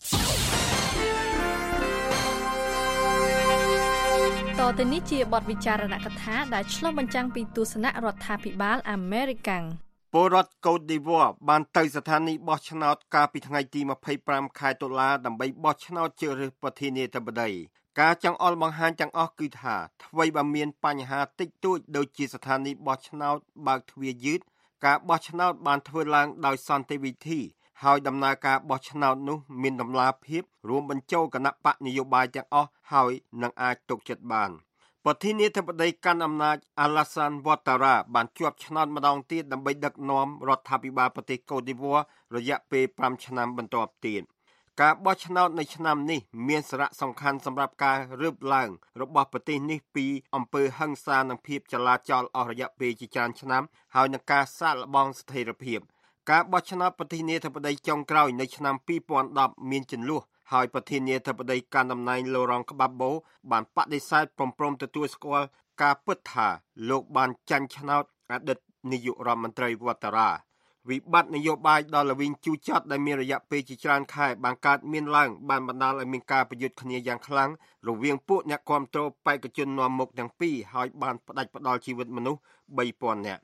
តទៅនេះជាបទវិចារណកថាដែលឆ្លុះបញ្ចាំងពីទស្សនៈរដ្ឋាភិបាលអាមេរិកាំងពលរដ្ឋកូតឌីវ៉ាបានទៅស្ថានីយ៍បោះឆ្នោតកាលពីថ្ងៃទី25ខែតុលាដើម្បីបោះឆ្នោតជ្រើសរើសប្រធានាធិបតីការចង្អុលបង្ហាញទាំងអស់គឺថាអ្វីបើមានបញ្ហាតិចតួចដូចជាស្ថានីយ៍បោះឆ្នោតបើកទ្វារយឺតការបោះឆ្នោតបានធ្វើឡើងដោយសន្តិវិធីហើយដំណើរការបោះឆ្នោតនោះមានតម្លាភាពរួមបញ្ចូលគណៈបកនយោបាយទាំងអស់ហើយនឹងអាចទុកចិត្តបានប្រធានាធិបតីកាន់អំណាច Alassane Ouattara បានជាប់ឆ្នោតម្ដងទៀតដើម្បីដឹកនាំរដ្ឋាភិបាលប្រទេសកូតឌីវ៉ារយៈពេល5ឆ្នាំបន្ទាប់ទៀតការបោះឆ្នោតនៅឆ្នាំនេះមានសារៈសំខាន់សម្រាប់ការរើបឡើងរបស់ប្រទេសនេះពីអំពើហិង្សានិងភាពចលាចលអស់រយៈពេលជាច្រើនឆ្នាំហើយនឹងការសាកល្បងស្ថិរភាពការបោះឆ្នោតប្រធានាធិបតីចុងក្រោយនៅឆ្នាំ2010មានជន្លោះហើយប្រធានាធិបតីកាន់តំណែង Laurent Gbagbo បានបដិសេធព្រមទទួលស្គាល់ការពិតថាលោកបានចាញ់ឆ្នោតអតីតនាយករដ្ឋមន្ត្រី Ouattara វិបត្តិនយោបាយដ៏ល្វីងជូរចត់ដែលមានរយៈពេលជាច្រើនខែបានកើតមានឡើងបានបណ្ដាលឲ្យមានការប្រយុទ្ធគ្នាយ៉ាងខ្លាំងរវាងពួកអ្នកគាំទ្របេក្ខជននាំមុខទាំងពីរហើយបានផ្ដាច់ផ្ដាល់ជីវិតមនុស្ស 3000 នាក់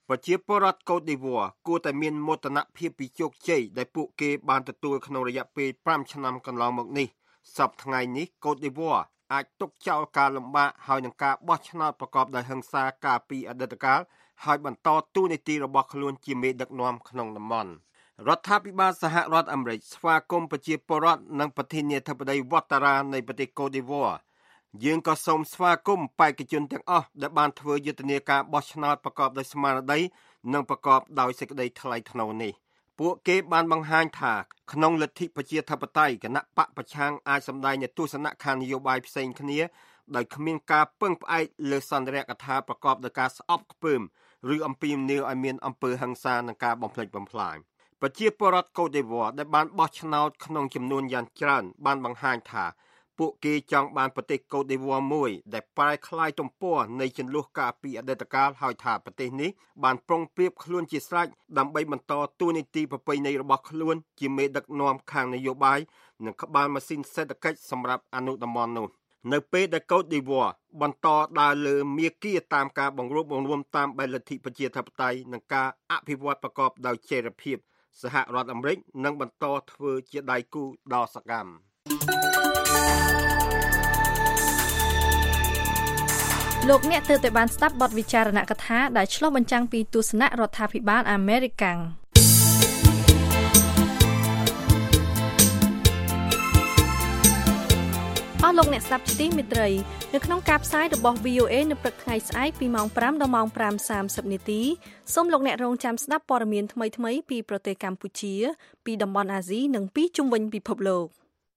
ប្រជាពលរដ្ឋកូតឌីវ័រគួរតែមានមោទនភាពពីជោគជ័យដែលពួកគេបានទទួលក្នុងរយៈពេល5ឆ្នាំកន្លងមកនេះសប្តាហ៍ថ្ងៃនេះកូតឌីវ័រអាចទុកចោលការលំបាកហើយនឹងការបោះឆ្នោតប្រកបដោយហិង្សាកាលពីអតីតកាលហើយបន្តតួនាទីរបស់ខ្លួនជាមេដឹកនាំក្នុងតំបន់រដ្ឋាភិបាលសហរដ្ឋអាមេរិកស្វាគមន៍ប្រជាពលរដ្ឋនិងប្រធានាធិបតីវ៉ាតារ៉ានៃប្រទេសកូតឌីវ័រយើងក៏សូមស្វាគមន៍បេក្ខជនទាំងអស់ដែលបានធ្វើយុទ្ធនាការបោះឆ្នោតប្រកបដោយស្មារតីនិងប្រកបដោយសេចក្តីថ្លៃថ្នូរនេះពួកគេបានបង្ហាញថាក្នុងលទ្ធិប្រជាធិបតេយ្យគណៈបកប្រឆាំងអាចសម្ដែងនូវទស្សនៈខាងនយោបាយផ្សេងគ្នាដោយគ្មានការពឹងផ្អែកលើសន្ទរកថាប្រកបដោយការស្អប់ខ្ពើមឬអំពាវនាវឲ្យមានអំពើហិង្សានិងការបំផ្លិចបំផ្លាញប្រជាពលរដ្ឋកូតឌីវ័រដែលបានបោះឆ្នោតក្នុងចំនួនយ៉ាងច្រើនបានបង្ហាញថាពួកគេចង់បានប្រទេសកូតឌីវ័រមួយដែលប្រែក្លាយទំព័រនៃចន្លោះកាលពីអតីតកាលហើយថាប្រទេសនេះបានប្រុងប្រៀបខ្លួនជាស្រេចដើម្បីបន្តតួនាទីប្រពៃណីរបស់ខ្លួនជាមេដឹកនាំខាងនយោបាយនិងក្បាលម៉ាស៊ីនសេដ្ឋកិច្ចសម្រាប់អនុតំបន់នោះនៅពេលដែលកូតឌីវ័របន្តដើរលើមាគ៌ាតាមការបង្រួបបង្រួមតាមបែបលទ្ធិប្រជាធិបតេយ្យនិងការអភិវឌ្ឍប្រកបដោយចីរភាពសហរដ្ឋអាមេរិកនឹងបន្តធ្វើជាដៃគូដ៏សកម្មលោកអ្នកទើបតែបានស្ដាប់បទវិចារណកថាដែលឆ្លុះបញ្ចាំងពីទស្សនៈរដ្ឋាភិបាលអាមេរិកាំងអស់លោកអ្នកស្ដាប់ជាទីមេត្រីនៅក្នុងការផ្សាយរបស់ VOA នៅព្រឹកថ្ងៃស្អែកពីម៉ោង 5 ដល់ម៉ោង 5:30 នាទីសូមលោកអ្នករងចាំស្ដាប់ព័ត៌មានថ្មីៗពីប្រទេសកម្ពុជាពីតំបន់អាស៊ីនិងពីជុំវិញពិភពលោក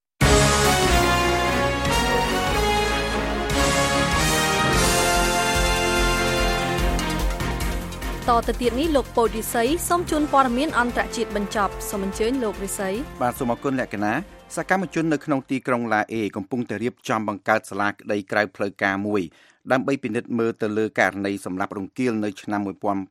តទៅទៀតនេះលោកពូរិស័យសូមជូនព័ត៌មានអន្តរជាតិបញ្ចប់សូមអញ្ជើញលោករិស័យបាទសូមអរគុណលក្ខណៈសកម្មជននៅក្នុងទីក្រុងឡាអេកំពុងតែរៀបចំបង្កើតសាលាក្តីក្រៅផ្លូវការមួយដើម្បីពិនិត្យមើលទៅលើករណីសម្លាប់រង្គាលនៅឆ្នាំ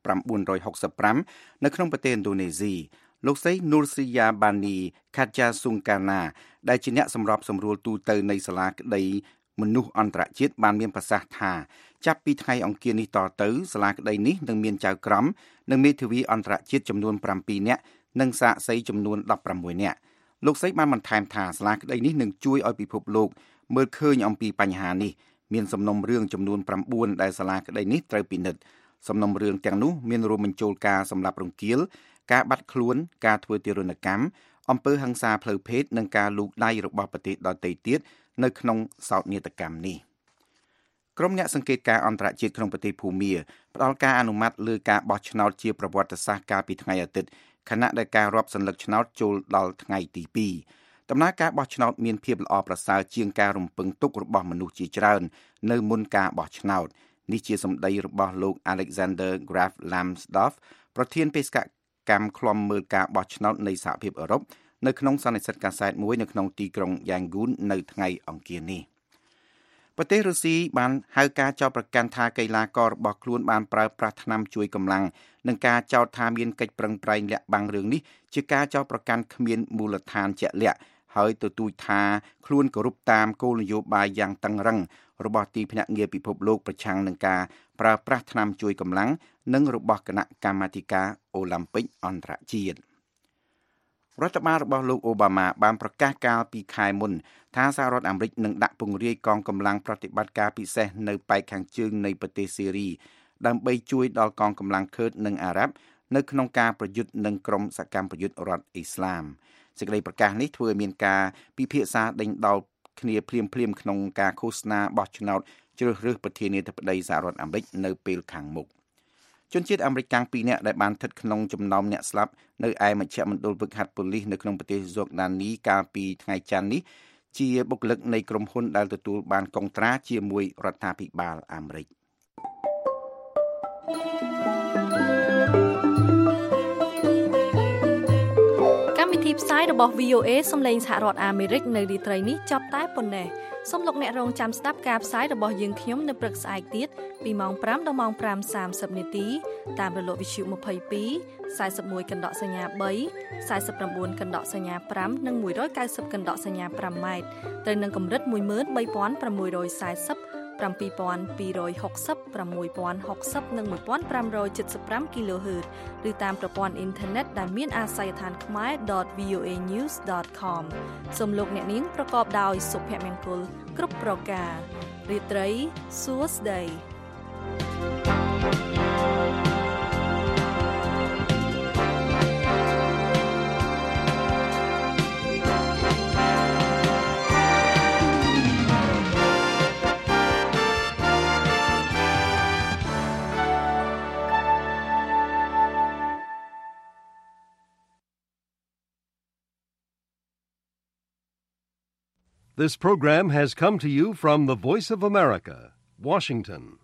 1965នៅក្នុងប្រទេសឥណ្ឌូនេស៊ីលោកស្រី Nursia Bani Kajasungkana ដែលជាអ្នកសម្របសម្រួលទូទៅនៃសាលាក្តីមនុស្សអន្តរជាតិបានមានប្រសាសន៍ថាចាប់ពីថ្ងៃអង្គារនេះតទៅសាលាក្តីនេះនឹងមានចៅក្រមនិងមេធាវីអន្តរជាតិចំនួន7នាក់និងសាក្សីចំនួន16នាក់លោកស្រីបានបន្ថែមថាសាលាក្តីនេះនឹងជួយឲ្យពិភពលោកមើលឃើញអំពីបញ្ហានេះមានសំណុំរឿងចំនួន9ដែលសាលាក្តីនេះត្រូវពិនិត្យសំណុំរឿងទាំងនោះមានរួមបញ្ចូលការសម្លាប់រង្គាលការបាត់ខ្លួនការធ្វើទារុណកម្មអំពើហិង្សាផ្លូវភេទនិងការលូកដៃរបស់ប្រទេសដទៃទៀតនៅក្នុងសោកនាដកម្មនេះក្រុមអ្នកសង្កេតការណ៍អន្តរជាតិក្នុងប្រទេសភូមាផ្ដល់ការអនុម័តលើការបោះឆ្នោតជាប្រវត្តិសាស្ត្រកាលពីថ្ងៃអាទិត្យខណៈដែលការរាប់សន្លឹកឆ្នោតចូលដល់ថ្ងៃទី2ដំណើរការបោះឆ្នោតមានភាពល្អប្រសើរជាងការរំពឹងទុករបស់មនុស្សជាច្រើននៅមុនការបោះឆ្នោតនេះជាសម្ដីរបស់លោក Alexander Graf Lambsdorff ប្រធានបេសកកម្មឃ្លាំមើលការបោះឆ្នោតនៃសហភាពអឺរ៉ុបនៅក្នុងសន្និសីទកាសែតមួយនៅក្នុងទីក្រុង Yangon នៅថ្ងៃអង្គារនេះប្រទេសរុស្ស៊ីបានហៅការចោទប្រកាន់ថាកីឡាកររបស់ខ្លួនបានប្រើប្រាស់ថ្នាំជួយកម្លាំងនិងការចោទថាមានកិច្ចប្រឹងប្រែងលាក់បាំងរឿងនេះជាការចោទប្រកាន់គ្មានមូលដ្ឋានជាក់លាក់ហើយទទូចថាខ្លួនគោរពតាមគោលនយោបាយយ៉ាងតឹងរ៉ឹងរបស់ទីភ្នាក់ងារពិភពលោកប្រឆាំងនឹងការប្រើប្រាស់ថ្នាំជួយកម្លាំងនិងរបស់គណៈកម្មាធិការអូឡ িম্প ិកអន្តរជាតិរដ្ឋបាលរបស់លោកអូបាម៉ាបានប្រកាសកាលពីខែមុនថាសហរដ្ឋអាមេរិកនឹងដាក់ពង្រាយកងកម្លាំងប្រតិបត្តិការពិសេសនៅប៉ែកខាងជើងនៃប្រទេសសេរីដើម្បីជួយដល់កងកម្លាំងឃឺដនិងអារ៉ាប់នៅក្នុងការប្រយុទ្ធនឹងក្រុមសកម្មប្រយុទ្ធរដ្ឋអ៊ីស្លាមសេចក្តីប្រកាសនេះធ្វើឲ្យមានការពិភាក្សាដេញដោលគ្នាភ្លាមៗក្នុងការឃោសនាបោះឆ្នោតជ្រើសរើសប្រធានាធិបតីសហរដ្ឋអាមេរិកនៅពេលខាងមុខជនជាតិអាមេរិកទាំង2នាក់ដែលបានស្ថិតក្នុងចំណោមអ្នកស្លាប់នៅឯមជ្ឈមណ្ឌលហ្វឹកហាត់ប៉ូលីសនៅក្នុងប្រទេសហ្សូដានីកាលពីថ្ងៃច័ន្ទនេះជាបុគ្គលិកនៃក្រុមហ៊ុនដែលទទួលបានកុងត្រាជាមួយរដ្ឋាភិបាលអាមេរិកកម្មវិធីផ្សាយរបស់ VOA សំឡេងសហរដ្ឋអាមេរិកនៅរាត្រីនេះចប់តែប៉ុណ្ណេះសូមលោកអ្នករងចាំស្ដាប់ការផ្សាយរបស់យើងខ្ញុំនៅព្រឹកស្អែកទៀតពីម៉ោង 5 ដល់ម៉ោង 5:30 នាទីតាមរលកវិទ្យុ22 41កណ្ដកសញ្ញា3 49កណ្ដកសញ្ញា5និង190កណ្ដកសញ្ញា5ម៉ែត្រត្រូវនឹងកម្រិត 13640 6060 និង 1575 kHz ឬតាមប្រព័ន្ធអ៊ីនធឺណិតដែលមានអាសយដ្ឋាន khmer.voanews.com សូមលោកអ្នកនាងប្រកបដោយសុភមង្គលគ្រប់ប្រការរាត្រីសួស្តី This program has come to you from the Voice of America, Washington.